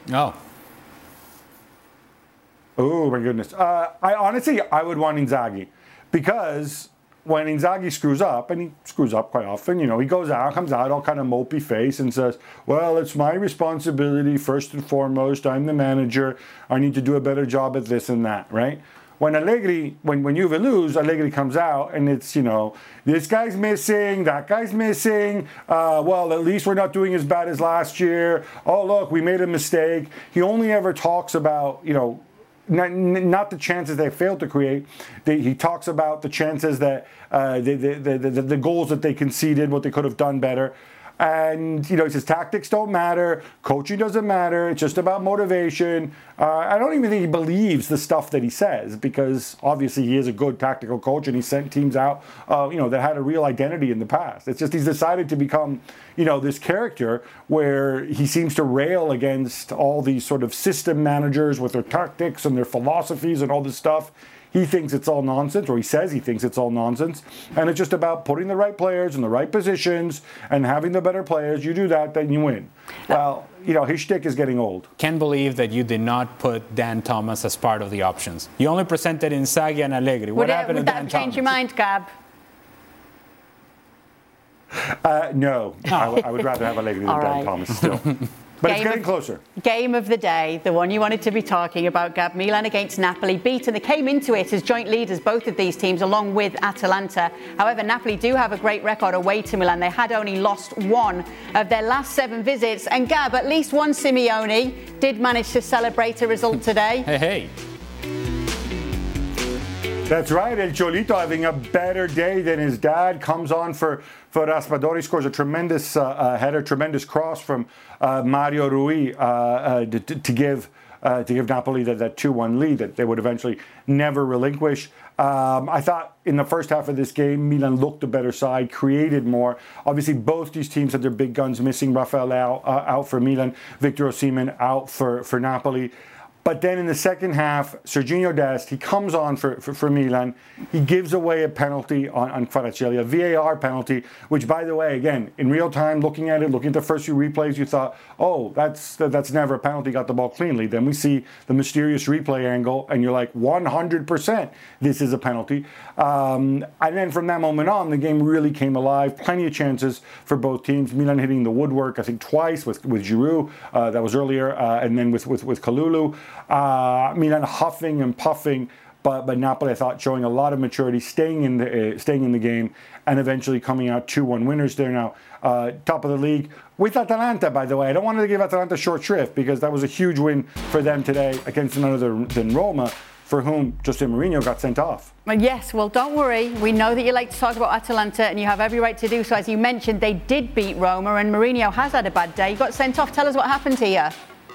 Oh, my goodness. I would want Inzaghi. Because when Inzaghi screws up, and he screws up quite often, he comes out all kind of mopey face and says, well, it's my responsibility first and foremost. I'm the manager. I need to do a better job at this and that, right? When Allegri, when Juve lose, Allegri comes out and it's, this guy's missing, that guy's missing. Well, at least we're not doing as bad as last year. Oh, look, we made a mistake. He only ever talks about, not the chances they failed to create. He talks about the chances that the goals that they conceded, what they could have done better. And, he says tactics don't matter, coaching doesn't matter, it's just about motivation. I don't even think he believes the stuff that he says, because obviously he is a good tactical coach and he sent teams out, that had a real identity in the past. It's just he's decided to become, this character where he seems to rail against all these sort of system managers with their tactics and their philosophies and all this stuff. he thinks it's all nonsense, or he says he thinks it's all nonsense, and it's just about putting the right players in the right positions and having the better players. You do that, then you win. Well, his shtick is getting old. Can't believe that you did not put Dan Thomas as part of the options. You only presented Inzaghi and Allegri. What happened to Dan Thomas? Would that change your mind, Gab? No, I would rather have Allegri than Dan Thomas still. But it's getting closer. Game of the day, the one you wanted to be talking about, Gab. Milan against Napoli, beaten. They came into it as joint leaders, both of these teams, along with Atalanta. However, Napoli do have a great record away to Milan. They had only lost one of their last 7 visits. And Gab, at least one Simeone did manage to celebrate a result today. Hey. That's right. El Cholito having a better day than his dad. Comes on for Raspadori, scores a tremendous header, tremendous cross from Mario Rui to give Napoli that 2-1 lead that they would eventually never relinquish. I thought in the first half of this game, Milan looked the better side, created more. Obviously, both these teams had their big guns missing. Rafael out for Milan, Victor Osimhen out for Napoli. But then in the second half, Serginho Dest, he comes on for Milan. He gives away a penalty on Kvaratskhelia, a VAR penalty, which, by the way, again, in real time, looking at the first few replays, you thought, oh, that's never a penalty, got the ball cleanly. Then we see the mysterious replay angle, and you're like, 100% this is a penalty. And then from that moment on, the game really came alive. Plenty of chances for both teams. Milan hitting the woodwork, I think, twice with Giroud. That was earlier, and then with Kalulu. Milan huffing and puffing, but Napoli, I thought, showing a lot of maturity, staying in the game, and eventually coming out 2-1 winners. They're now top of the league with Atalanta, by the way. I don't want to give Atalanta short shrift because that was a huge win for them today against none other than Roma, for whom Jose Mourinho got sent off. Yes, well, don't worry. We know that you like to talk about Atalanta, and you have every right to do so. As you mentioned, they did beat Roma, and Mourinho has had a bad day. He got sent off. Tell us what happened here.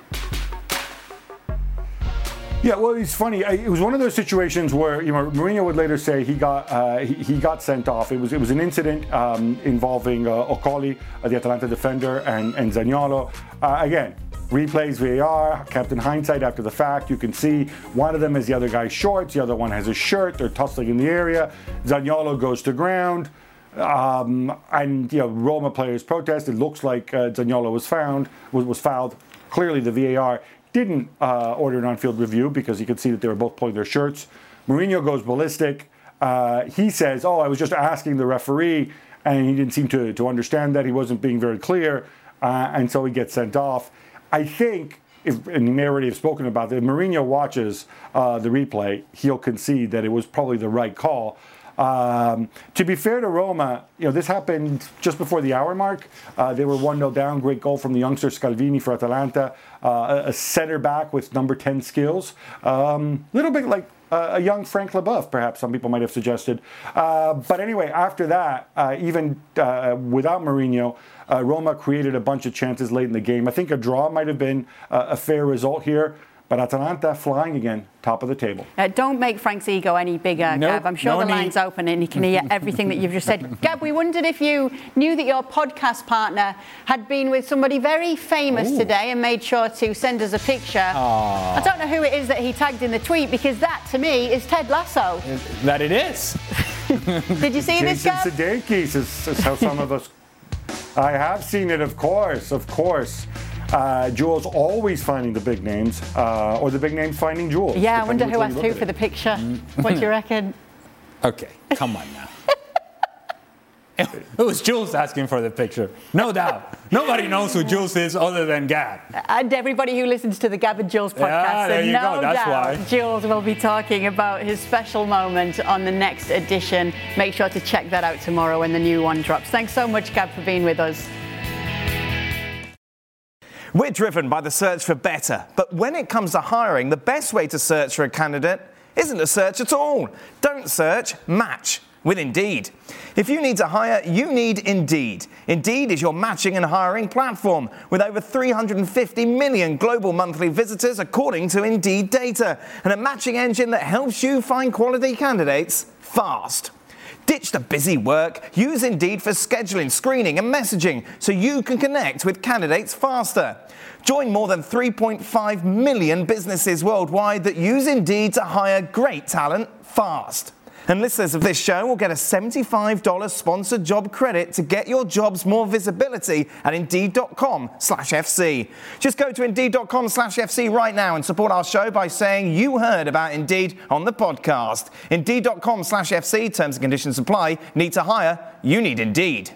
Yeah, well, it's funny. It was one of those situations where Mourinho would later say he got sent off. It was an incident involving Okoli, the Atalanta defender, and Zaniolo. Again, replays, VAR, Captain Hindsight after the fact. You can see one of them has the other guy's shorts, the other one has his shirt. They're tussling in the area. Zaniolo goes to ground. And Roma players protest. It looks like Zaniolo was fouled. Clearly, the VAR didn't order an on-field review because you could see that they were both pulling their shirts. Mourinho goes ballistic. He says, I was just asking the referee, and he didn't seem to understand that. He wasn't being very clear, and so he gets sent off. I think, and he may already have spoken about it, if Mourinho watches the replay, he'll concede that it was probably the right call. To be fair to Roma, this happened just before the hour mark. They were 1-0 down. Great goal from the youngster Scalvini for Atalanta. A center back with number 10 skills. Little bit like a young Frank Leboeuf, perhaps some people might have suggested. But anyway, after that, even without Mourinho, Roma created a bunch of chances late in the game. I think a draw might have been a fair result here. But Atalanta flying again, top of the table. Don't make Frank's ego any bigger, Gab. I'm sure the line's open and he can hear everything that you've just said. Gab, we wondered if you knew that your podcast partner had been with somebody very famous today and made sure to send us a picture. I don't know who it is that he tagged in the tweet, because that, to me, is Ted Lasso. That it is. Did you see this, Gab? Jason Sudeikis is how some of us... I have seen it, of course. Jules always finding the big names, or the big names finding Jules. Yeah, I wonder who asked who for the picture. What do you reckon? Okay, come on now. It was Jules asking for the picture, no doubt. Nobody knows who Jules is other than Gab. And everybody who listens to the Gab and Jules podcast. There you go. That's doubt why. Jules will be talking about his special moment on the next edition. Make sure to check that out tomorrow when the new one drops. Thanks so much, Gab, for being with us. We're driven by the search for better, but when it comes to hiring, the best way to search for a candidate isn't to search at all. Don't search, match with Indeed. If you need to hire, you need Indeed. Indeed is your matching and hiring platform with over 350 million global monthly visitors according to Indeed data, and a matching engine that helps you find quality candidates fast. Ditch the busy work. Use Indeed for scheduling, screening and messaging so you can connect with candidates faster. Join more than 3.5 million businesses worldwide that use Indeed to hire great talent fast. And listeners of this show will get a $75 sponsored job credit to get your jobs more visibility at Indeed.com/FC. Just go to Indeed.com/FC right now and support our show by saying you heard about Indeed on the podcast. Indeed.com/FC, terms and conditions apply. Need to hire? You need Indeed.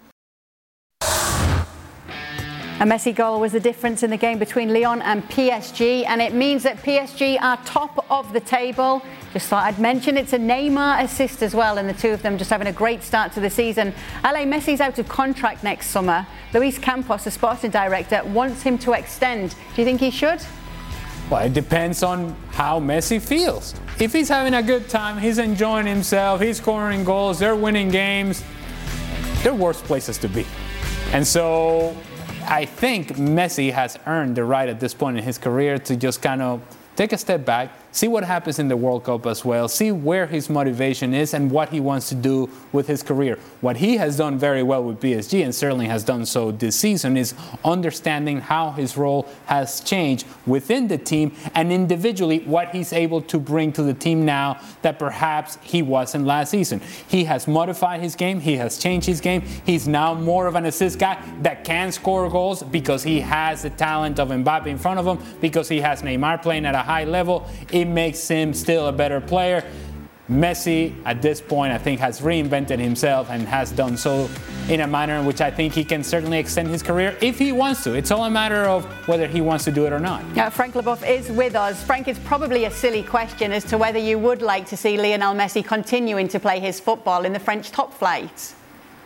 A Messi goal was the difference in the game between Lyon and PSG, and it means that PSG are top of the table. Just thought I'd mention it's a Neymar assist as well, and the two of them just having a great start to the season. Ale, Messi's out of contract next summer. Luis Campos, the sporting director, wants him to extend. Do you think he should? Well, it depends on how Messi feels. If he's having a good time, he's enjoying himself, he's scoring goals, they're winning games, there are worse places to be. And so I think Messi has earned the right at this point in his career to just kind of take a step back, see what happens in the World Cup as well, see where his motivation is and what he wants to do with his career. What he has done very well with PSG, and certainly has done so this season, is understanding how his role has changed within the team and individually what he's able to bring to the team now that perhaps he wasn't last season. He has modified his game, he has changed his game, he's now more of an assist guy that can score goals because he has the talent of Mbappe in front of him, because he has Neymar playing at a high level. It makes him still a better player. Messi, at this point, I think has reinvented himself and has done so in a manner in which I think he can certainly extend his career if he wants to. It's all a matter of whether he wants to do it or not. Frank Leboeuf is with us. Frank, it's probably a silly question as to whether you would like to see Lionel Messi continuing to play his football in the French top flight.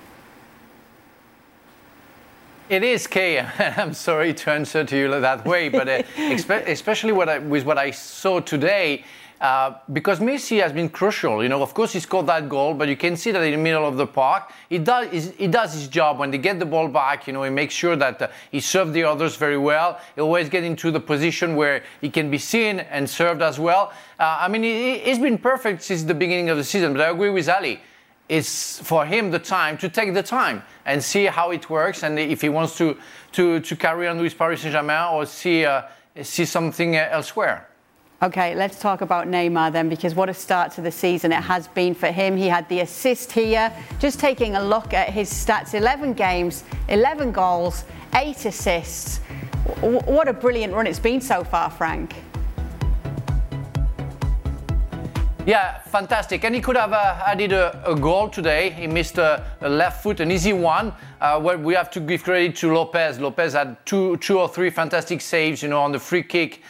It is, Kay. I'm sorry to answer to you that way, but especially with what I saw today, because Messi has been crucial. You know, of course, he scored that goal, but you can see that in the middle of the park, he does his job. When they get the ball back, you know, he makes sure that he serves the others very well. He always gets into the position where he can be seen and served as well. I mean, he's been perfect since the beginning of the season, but I agree with Ali. It's for him the time to take the time and see how it works, and if he wants to carry on with Paris Saint-Germain or see something elsewhere. Okay, let's talk about Neymar then, because what a start to the season it has been for him. He had the assist here. Just taking a look at his stats, 11 games, 11 goals, 8 assists. What a brilliant run it's been so far, Frank. Yeah, fantastic. And he could have added a goal today. He missed a left foot, an easy one. Well, we have to give credit to Lopez. Lopez had two or three fantastic saves, you know, on the free kick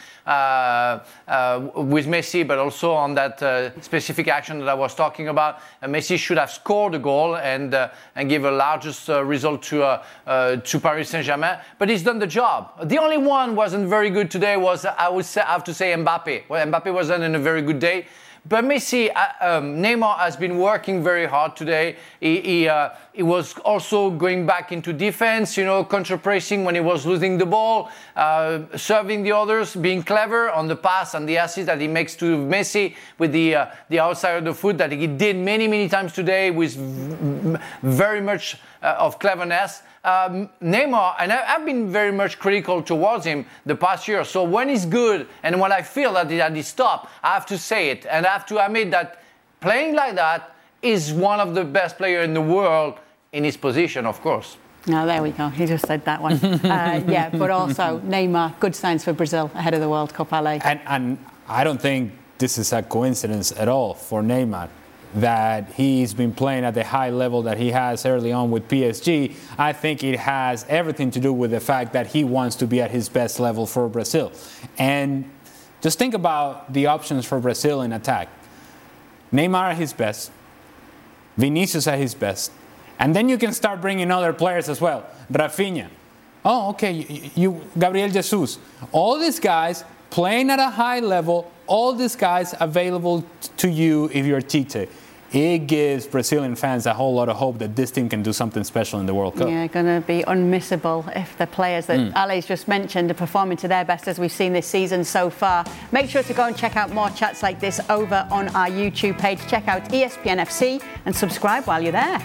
with Messi, but also on that specific action that I was talking about. Messi should have scored a goal and give a largest result to Paris Saint-Germain. But he's done the job. The only one wasn't very good today was, I have to say, Mbappe. Well, Mbappe wasn't in a very good day. But Messi, Neymar has been working very hard today. He was also going back into defense, you know, counter-pressing when he was losing the ball, serving the others, being clever on the pass and the assist that he makes to Messi with the outside of the foot that he did many times today with very much of cleverness. Neymar, and I've been very much critical towards him the past year. So when he's good and when I feel that he's top, I have to say it. And I have to admit that playing like that is one of the best players in the world in his position, of course. Oh, there we go. He just said that one. Yeah, but also Neymar, good signs for Brazil ahead of the World Cup, Ale. And I don't think this is a coincidence at all for Neymar, that he's been playing at the high level that he has early on with PSG. I think it has everything to do with the fact that he wants to be at his best level for Brazil. And just think about the options for Brazil in attack. Neymar at his best, Vinicius at his best, and then you can start bringing other players as well. Rafinha. Oh, okay, you Gabriel Jesus. All these guys playing at a high level, all these guys available to you if you're Tite. it gives Brazilian fans a whole lot of hope that this team can do something special in the World Cup. Yeah, going to be unmissable if the players that Ale's just mentioned are performing to their best as we've seen this season so far. Make sure to go and check out more chats like this over on our YouTube page. Check out ESPN FC and subscribe while you're there.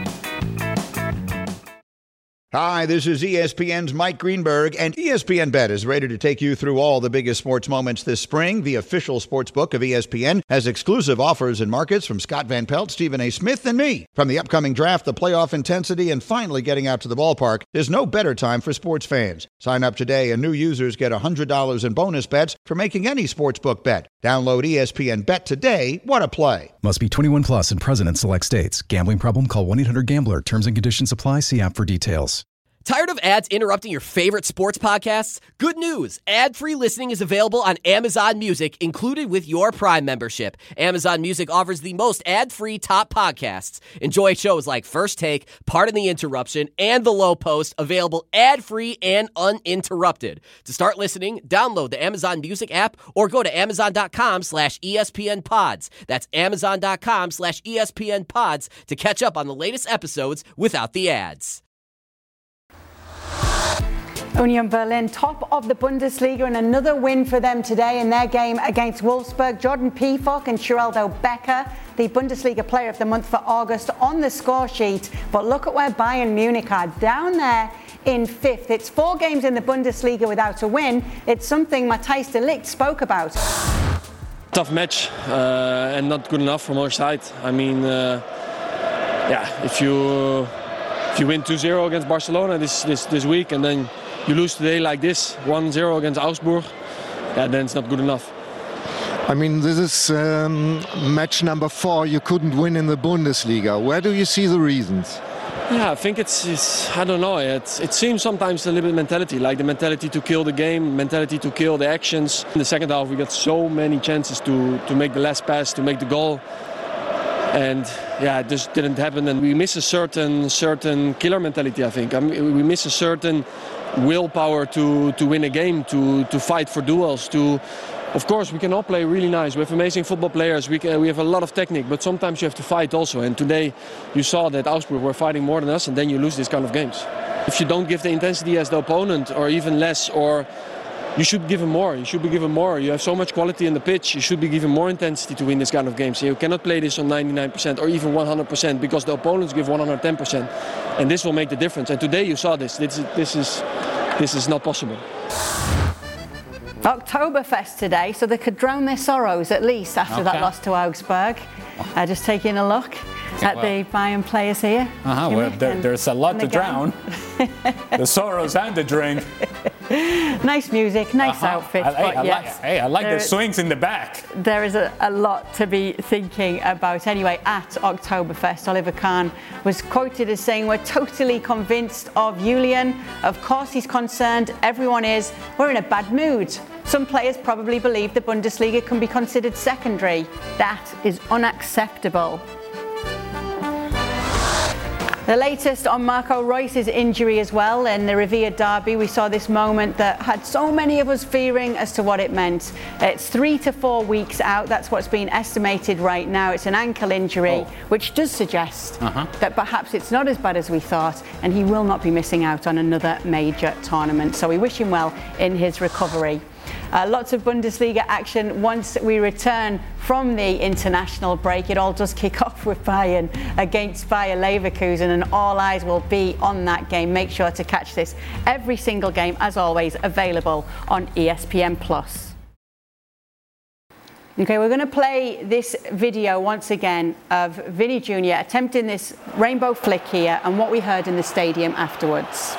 Hi, this is ESPN's Mike Greenberg, and ESPN Bet is ready to take you through all the biggest sports moments this spring. The official sports book of ESPN has exclusive offers and markets from Scott Van Pelt, Stephen A. Smith, and me. From the upcoming draft, the playoff intensity, and finally getting out to the ballpark, there's no better time for sports fans. Sign up today, and new users get $100 in bonus bets for making any sportsbook bet. Download ESPN Bet today. What a play. Must be 21 plus and present in select states. Gambling problem? Call 1-800-GAMBLER. Terms and conditions apply. See app for details. Tired of ads interrupting your favorite sports podcasts? Good news! Ad-free listening is available on Amazon Music, included with your Prime membership. Amazon Music offers the most ad-free top podcasts. Enjoy shows like First Take, Pardon the Interruption, and The Low Post, available ad-free and uninterrupted. To start listening, download the Amazon Music app or go to amazon.com/ESPN Pods. That's amazon.com/ESPN Pods to catch up on the latest episodes without the ads. Union Berlin, top of the Bundesliga, and another win for them today in their game against Wolfsburg. Jordan Pefok and Sheraldo Becker, the Bundesliga Player of the Month for August, on the score sheet. But look at where Bayern Munich are, down there in 5th. It's 4 games in the Bundesliga without a win. It's something Matthijs de Ligt spoke about. Tough match and not good enough from our side. I mean, if you win 2-0 against Barcelona this week and then you lose today like this, 1-0 against Augsburg, then it's not good enough. I mean, this is match number 4 you couldn't win in the Bundesliga. Where do you see the reasons? Yeah, I think it's I don't know. It seems sometimes a little bit mentality, like the mentality to kill the game, mentality to kill the actions. In the second half, we got so many chances to make the last pass, to make the goal. And it just didn't happen. And we miss a certain killer mentality, I think. We miss a certain willpower to win a game, to fight for duels. Of course, we can all play really nice. We have amazing football players. We have a lot of technique, but sometimes you have to fight also. And today, you saw that Augsburg were fighting more than us, and then you lose this kind of games. If you don't give the intensity as the opponent, or even less, or you should give them more. You should be given more. You have so much quality in the pitch. You should be given more intensity to win this kind of games. You cannot play this on 99% or even 100% because the opponents give 110%, and this will make the difference. And today you saw this. This is not possible. Oktoberfest today, so they could drown their sorrows at least after that loss to Augsburg. Just taking a look at the Bayern players here. Well, there's a lot to drown. The sorrows and the drink. Nice music, nice outfits. I like the swings in the back. There is a lot to be thinking about. Anyway, at Oktoberfest, Oliver Kahn was quoted as saying, "We're totally convinced of Julian. Of course he's concerned, everyone is. We're in a bad mood. Some players probably believe the Bundesliga can be considered secondary. That is unacceptable." The latest on Marco Reus's injury as well in the Revere derby. We saw this moment that had so many of us fearing as to what it meant. It's 3 to 4 weeks out. That's what's been estimated right now. It's an ankle injury, which does suggest that perhaps it's not as bad as we thought, and he will not be missing out on another major tournament. So we wish him well in his recovery. Lots of Bundesliga action once we return from the international break. It all does kick off with Bayern against Bayer Leverkusen, and all eyes will be on that game. Make sure to catch this every single game, as always, available on ESPN+. Okay, we're going to play this video once again of Vinny Jr. attempting this rainbow flick here and what we heard in the stadium afterwards.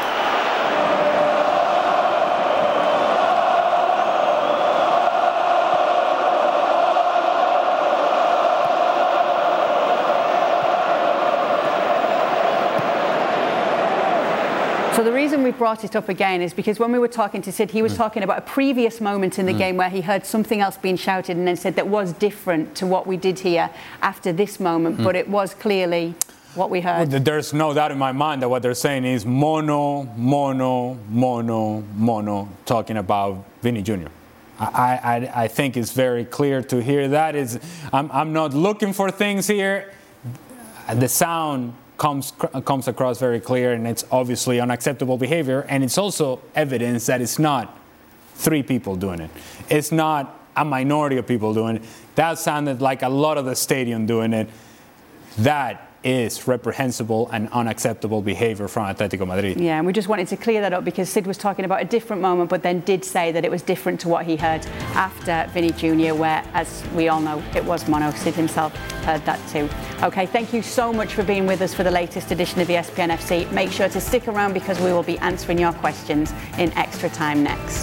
So the reason we brought it up again is because when we were talking to Sid, he was talking about a previous moment in the game where he heard something else being shouted and then said that was different to what we did here after this moment, but it was clearly what we heard. Well, there's no doubt in my mind that what they're saying is mono, mono, mono, mono, talking about Vinny Jr. I think it's very clear to hear that. I'm not looking for things here. The sound comes across very clear, and it's obviously unacceptable behavior, and it's also evidence that it's not 3 people doing it. It's not a minority of people doing it. That sounded like a lot of the stadium doing it. That is reprehensible and unacceptable behavior from Atletico Madrid. Yeah, and we just wanted to clear that up because Sid was talking about a different moment, but then did say that it was different to what he heard after Vinny Jr., where, as we all know, it was mono. Sid himself heard that too. Okay, thank you so much for being with us for the latest edition of ESPN FC. Make sure to stick around because we will be answering your questions in Extra Time next.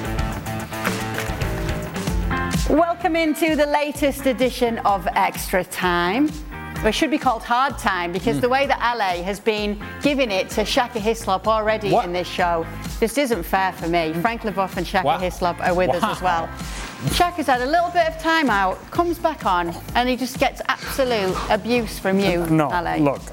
Welcome into the latest edition of Extra Time. It should be called Hard Time because the way that Ale has been giving it to Shaka Hislop already in this show just isn't fair for me. Frank Leboeuf and Shaka Hislop are with us as well. Shaka's had a little bit of time out, comes back on, and he just gets absolute abuse from you, Ale. Look,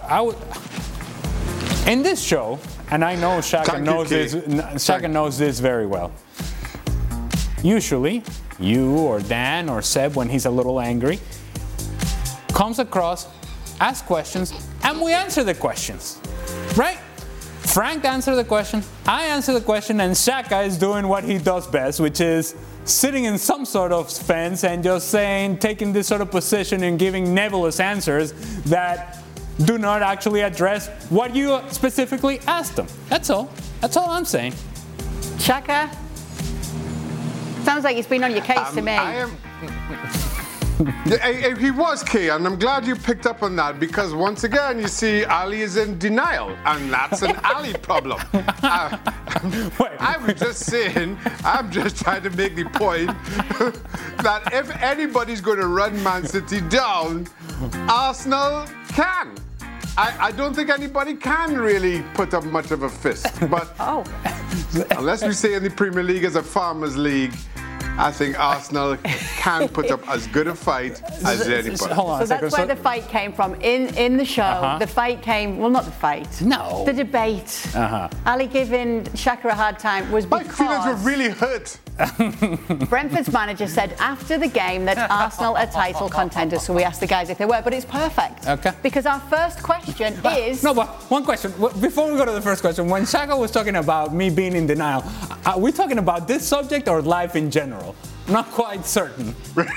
in this show, and I know Shaka knows this very well. Usually, you or Dan or Seb, when he's a little angry, comes across, asks questions, and we answer the questions, right? Frank answered the question, I answer the question, and Shaka is doing what he does best, which is sitting in some sort of fence and just taking this sort of position and giving nebulous answers that do not actually address what you specifically asked them. That's all. That's all I'm saying. Shaka? Sounds like he's been on your case to me. He was key, and I'm glad you picked up on that because once again, you see, Ali is in denial, and that's an Ali problem. I was just saying, I'm just trying to make the point that if anybody's going to run Man City down, Arsenal can. I don't think anybody can really put up much of a fist, but unless we say in the Premier League as a farmers' league, I think Arsenal can put up as good a fight as anybody. So that's where the fight came from. In the show, the fight came, well, not the fight. No. The debate. Ali giving Shaka a hard time was because... My feelings were really hurt. Brentford's manager said after the game that Arsenal are title contenders, so we asked the guys if they were, but it's perfect. Okay. Because our first question is... No, but one question. Before we go to the first question, when Shaka was talking about me being in denial, are we talking about this subject or life in general? Not quite certain.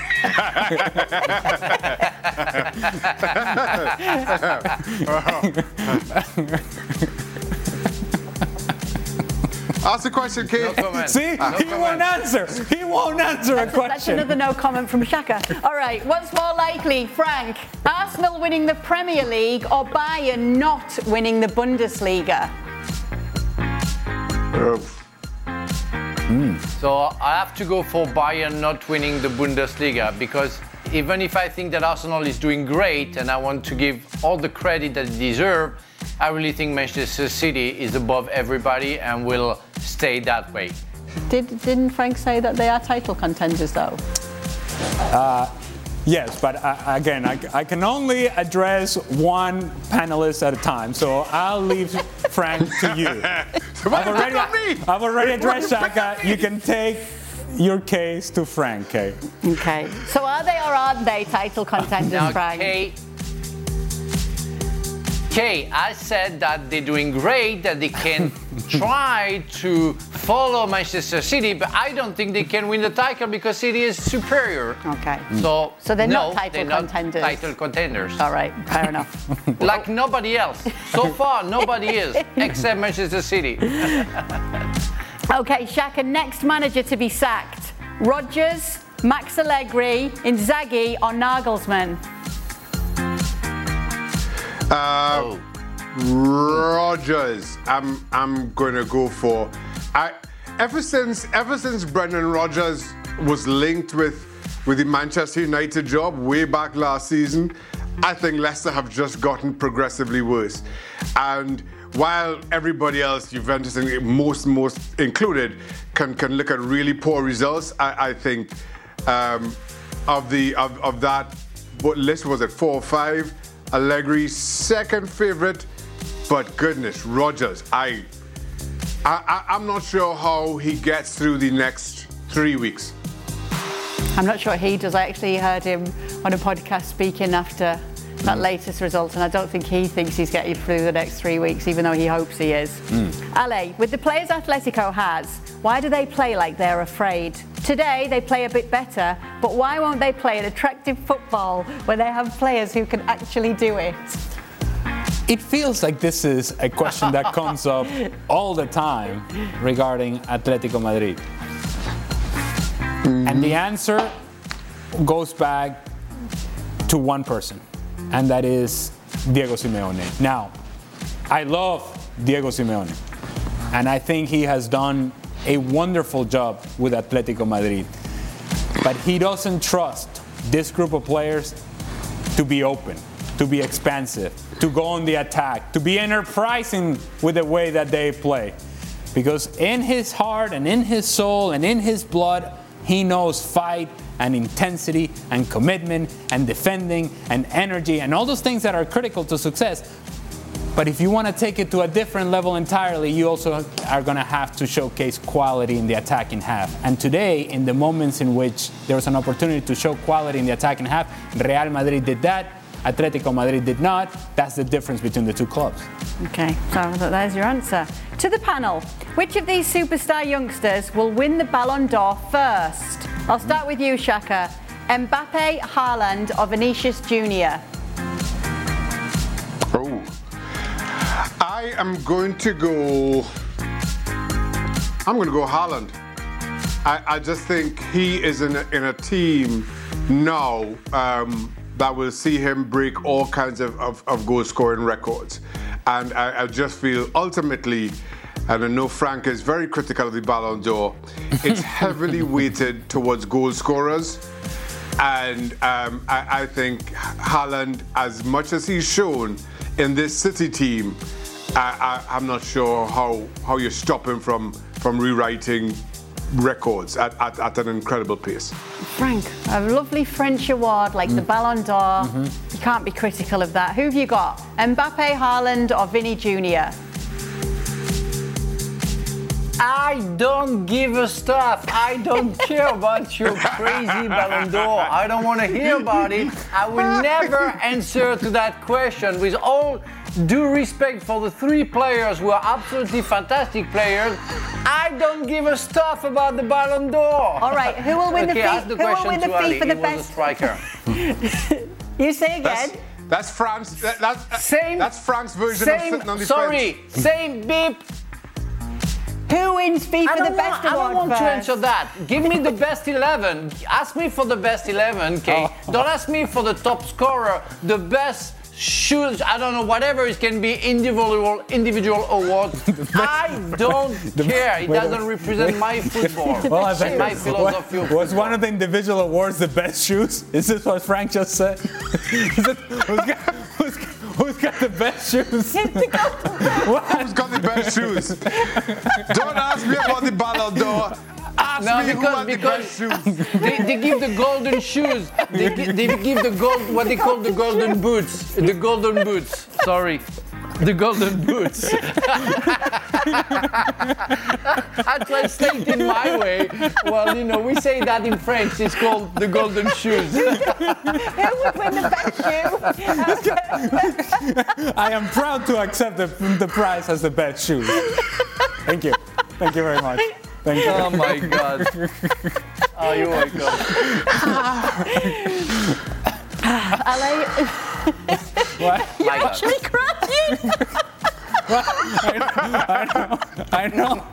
Ask the question, Kate. No See? He won't answer. He won't answer a question. That's another no comment from Shaka. All right, what's more likely, Frank? Arsenal winning the Premier League or Bayern not winning the Bundesliga? So I have to go for Bayern not winning the Bundesliga because even if I think that Arsenal is doing great and I want to give all the credit that they deserve, I really think Manchester City is above everybody and will stay that way. Didn't Frank say that they are title contenders though? Yes, but again, I can only address one panelist at a time, so I'll leave Frank to you. I've already addressed Shaka. You can take your case to Frank, Kay. Okay. So are they or aren't they title contenders, now, Frank? Kay, I said that they're doing great, that they can try to follow Manchester City, but I don't think they can win the title because City is superior. Okay. So they're no, not title they're contenders. Not title contenders. All right, fair enough. Like nobody else. So far, nobody is, except Manchester City. Okay, Shaka, next manager to be sacked. Rodgers, Max Allegri, Inzaghi or Nagelsmann? Rodgers. I'm gonna go for. Ever since Brendan Rodgers was linked with the Manchester United job way back last season, I think Leicester have just gotten progressively worse. And while everybody else, Juventus and most included, can look at really poor results, I think of that, what list was it, 4 or 5? Allegri's second favorite, but goodness, Rodgers. I'm not sure how he gets through the next 3 weeks. I'm not sure he does. I actually heard him on a podcast speaking after that latest result, and I don't think he thinks he's getting through the next 3 weeks, even though he hopes he is. Ale, with the players Atletico has, why do they play like they're afraid? Today they play a bit better, but why won't they play an attractive football where they have players who can actually do it? It feels like this is a question that comes up all the time regarding Atletico Madrid. And the answer goes back to one person, and that is Diego Simeone. Now, I love Diego Simeone, and I think he has done a wonderful job with Atletico Madrid. But he doesn't trust this group of players to be open, to be expansive, to go on the attack, to be enterprising with the way that they play. Because in his heart and in his soul and in his blood, he knows fight and intensity and commitment and defending and energy and all those things that are critical to success. But if you want to take it to a different level entirely, you also are going to have to showcase quality in the attacking half. And today, in the moments in which there was an opportunity to show quality in the attacking half, Real Madrid did that, Atletico Madrid did not. That's the difference between the two clubs. Okay, so there's your answer. To the panel, which of these superstar youngsters will win the Ballon d'Or first? I'll start with you, Shaka. Mbappe, Haaland, or Vinicius Jr.? Oh. I am going to go Haaland. I just think he is in a team now that will see him break all kinds of goal scoring records. And I just feel ultimately, and I know Frank is very critical of the Ballon d'Or, it's heavily weighted towards goal scorers. And I think Haaland, as much as he's shown in this City team, I'm not sure how you stop him from rewriting records at an incredible pace. Frank, a lovely French award like the Ballon d'Or. You can't be critical of that. Who have you got? Mbappe, Haaland, or Vinny Jr.? I don't give a stuff. I don't care about your crazy Ballon d'Or. I don't want to hear about it. I will never answer to that question. With all due respect for the three players who are absolutely fantastic players, I don't give a stuff about the Ballon d'Or. All right, who will win the ask the question who will win the Ali. for the He best was a striker. You say again? That's France. That's Frank's version of sitting on the fence. Same beep. Who wins FIFA the best award? I don't want first? to answer that. Give me the best 11. Ask me for the best 11, okay? Don't ask me for the top scorer, the best shoes, I don't know, whatever it can be, individual awards. I don't care. It doesn't represent my football. Well, I think my philosophy of was football. one of the individual awards the best shoes? Is this what Frank just said? Who's got the best shoes? Who's got the best shoes? Don't ask me about the Ballon d'Or. Ask me who had the best shoes. They give the golden shoes. They give the gold, what they call the golden boots. The golden boots. Sorry. The golden boots. I translate in my way. Well, you know, we say that in French. It's called the golden shoes. Who would win the best shoe? I am proud to accept the prize as the best shoes. Thank you. Thank you very much. Thank you. Oh my God. Oh, you're welcome. Ale, you're actually crying. I know.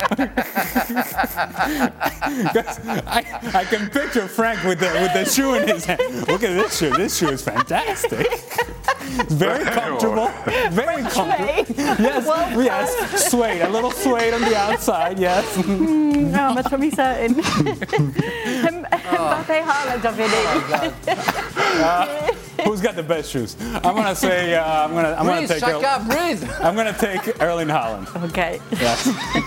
I can picture Frank with the shoe in his hand. Look at this shoe. This shoe is fantastic. Very comfortable. Very comfortable. Yes. Suede. A little suede on the outside. Yes. No, my tummy's hurting. Mbappe, Haaland, or Vinny? Who's got the best shoes? I'm gonna say I'm gonna take Shaka, breathe. I'm gonna take Erling Haaland. Okay. Yes.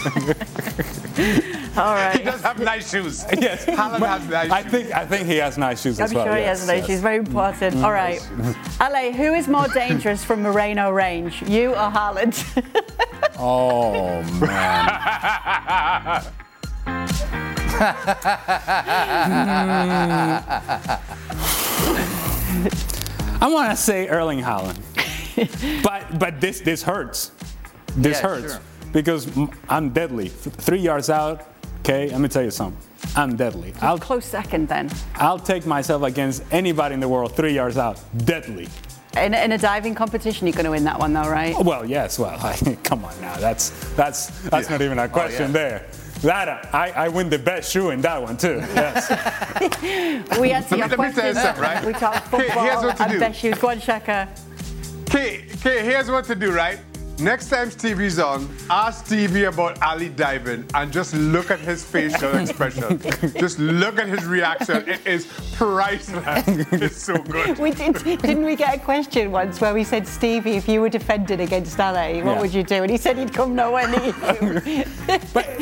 All right. He does have nice shoes. Yes. Haaland has nice shoes. I think he has nice shoes I'm as well. sure he has nice shoes. Very important. All right. Ale, who is more dangerous from Moreno range, you or Haaland? Oh man. I want to say Erling Haaland, but this hurts. This hurts because I'm deadly. 3 yards out. Okay, let me tell you something. I'm deadly. I'll close second then. I'll take myself against anybody in the world 3 yards out. Deadly. In a diving competition, you're going to win that one, though, right? Well, yes. Well, come on now. That's not even a question there. That I win the best shoe in that one too. Yes. We answer your questions. Right? We talk football and best shoes. Go on, Shaka. Okay, here's what to do, right? Next time Stevie's on, ask Stevie about Ali diving and just look at his facial expression. Just look at his reaction. It is priceless. It's so good. Didn't we get a question once where we said, Stevie, if you were defended against Ali, what would you do? And he said he'd come nowhere near you. But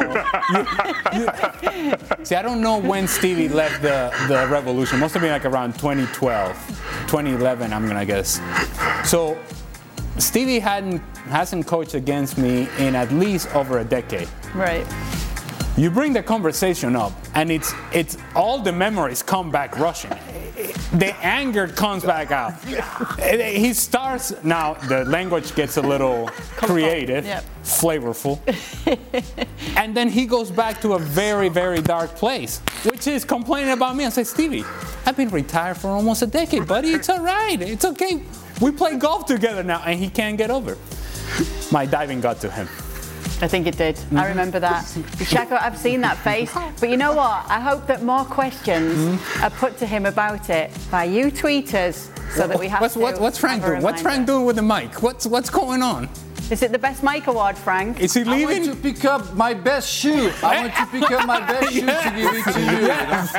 see, I don't know when Stevie left the Revolution. Must have been like around 2012, 2011, I'm gonna guess. So Stevie hasn't coached against me in at least over a decade. Right. You bring the conversation up, and it's all the memories come back rushing. The anger comes back out. He starts now. The language gets a little creative, flavorful, and then he goes back to a very, very dark place, which is complaining about me. I say, Stevie, I've been retired for almost a decade, buddy. It's all right. It's okay. We play golf together now, and he can't get over it. My diving got to him. I think it did. I remember that. Shaka, I've seen that face. But you know what? I hope that more questions are put to him about it by you tweeters so that we have What's Frank doing? What's Frank doing with the mic? What's going on? Is it the Best Mic Award, Frank? Is he leaving? I want to pick up my best shoe. I want to pick up my best shoe to give it to you.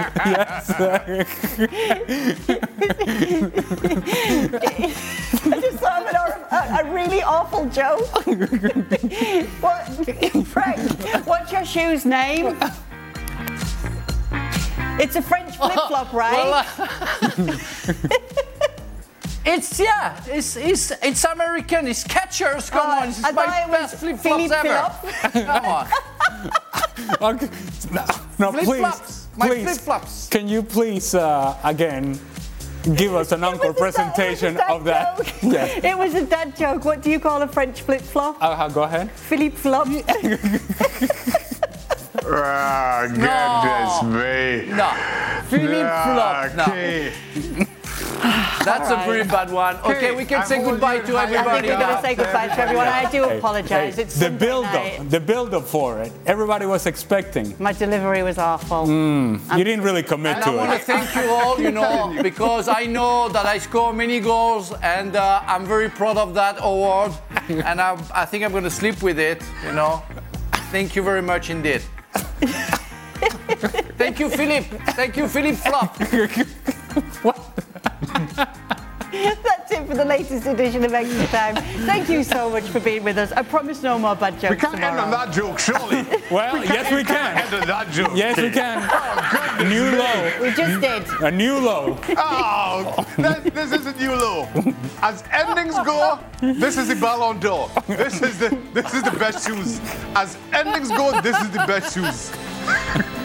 I just thought of a really awful joke. Frank, what's your shoe's name? It's a French flip-flop, right? It's American. It's Skechers. Come on, it's my best flip-flops ever. Come on. Okay. No, flip-flops. My flip-flops. Can you please again give us an encore presentation of that? Yeah. It was a dad joke. What do you call a French flip-flop? Go ahead. Philippe Flop. Goodness me. No. Philippe Flop. No. That's a pretty bad one. Okay, we can say goodbye to everybody. I think we're going to say goodbye to everyone. I do apologize. It's the build-up for it. Everybody was expecting. My delivery was awful. You didn't really commit to it. I want to thank you all, because I know that I score many goals, and I'm very proud of that award. And I think I'm going to sleep with it. Thank you very much indeed. Thank you, Philippe. Thank you, Philippe Flop. What? That's it for the latest edition of Extra Time. Thank you so much for being with us. I promise no more bad jokes. We can't end on that joke, surely. Well, yes, we can. End on that joke. Yes, we can. Oh, new low. We just did. A new low. Oh, this is a new low. As endings go, this is the Ballon d'Or. This is the best shoes. As endings go, this is the best shoes.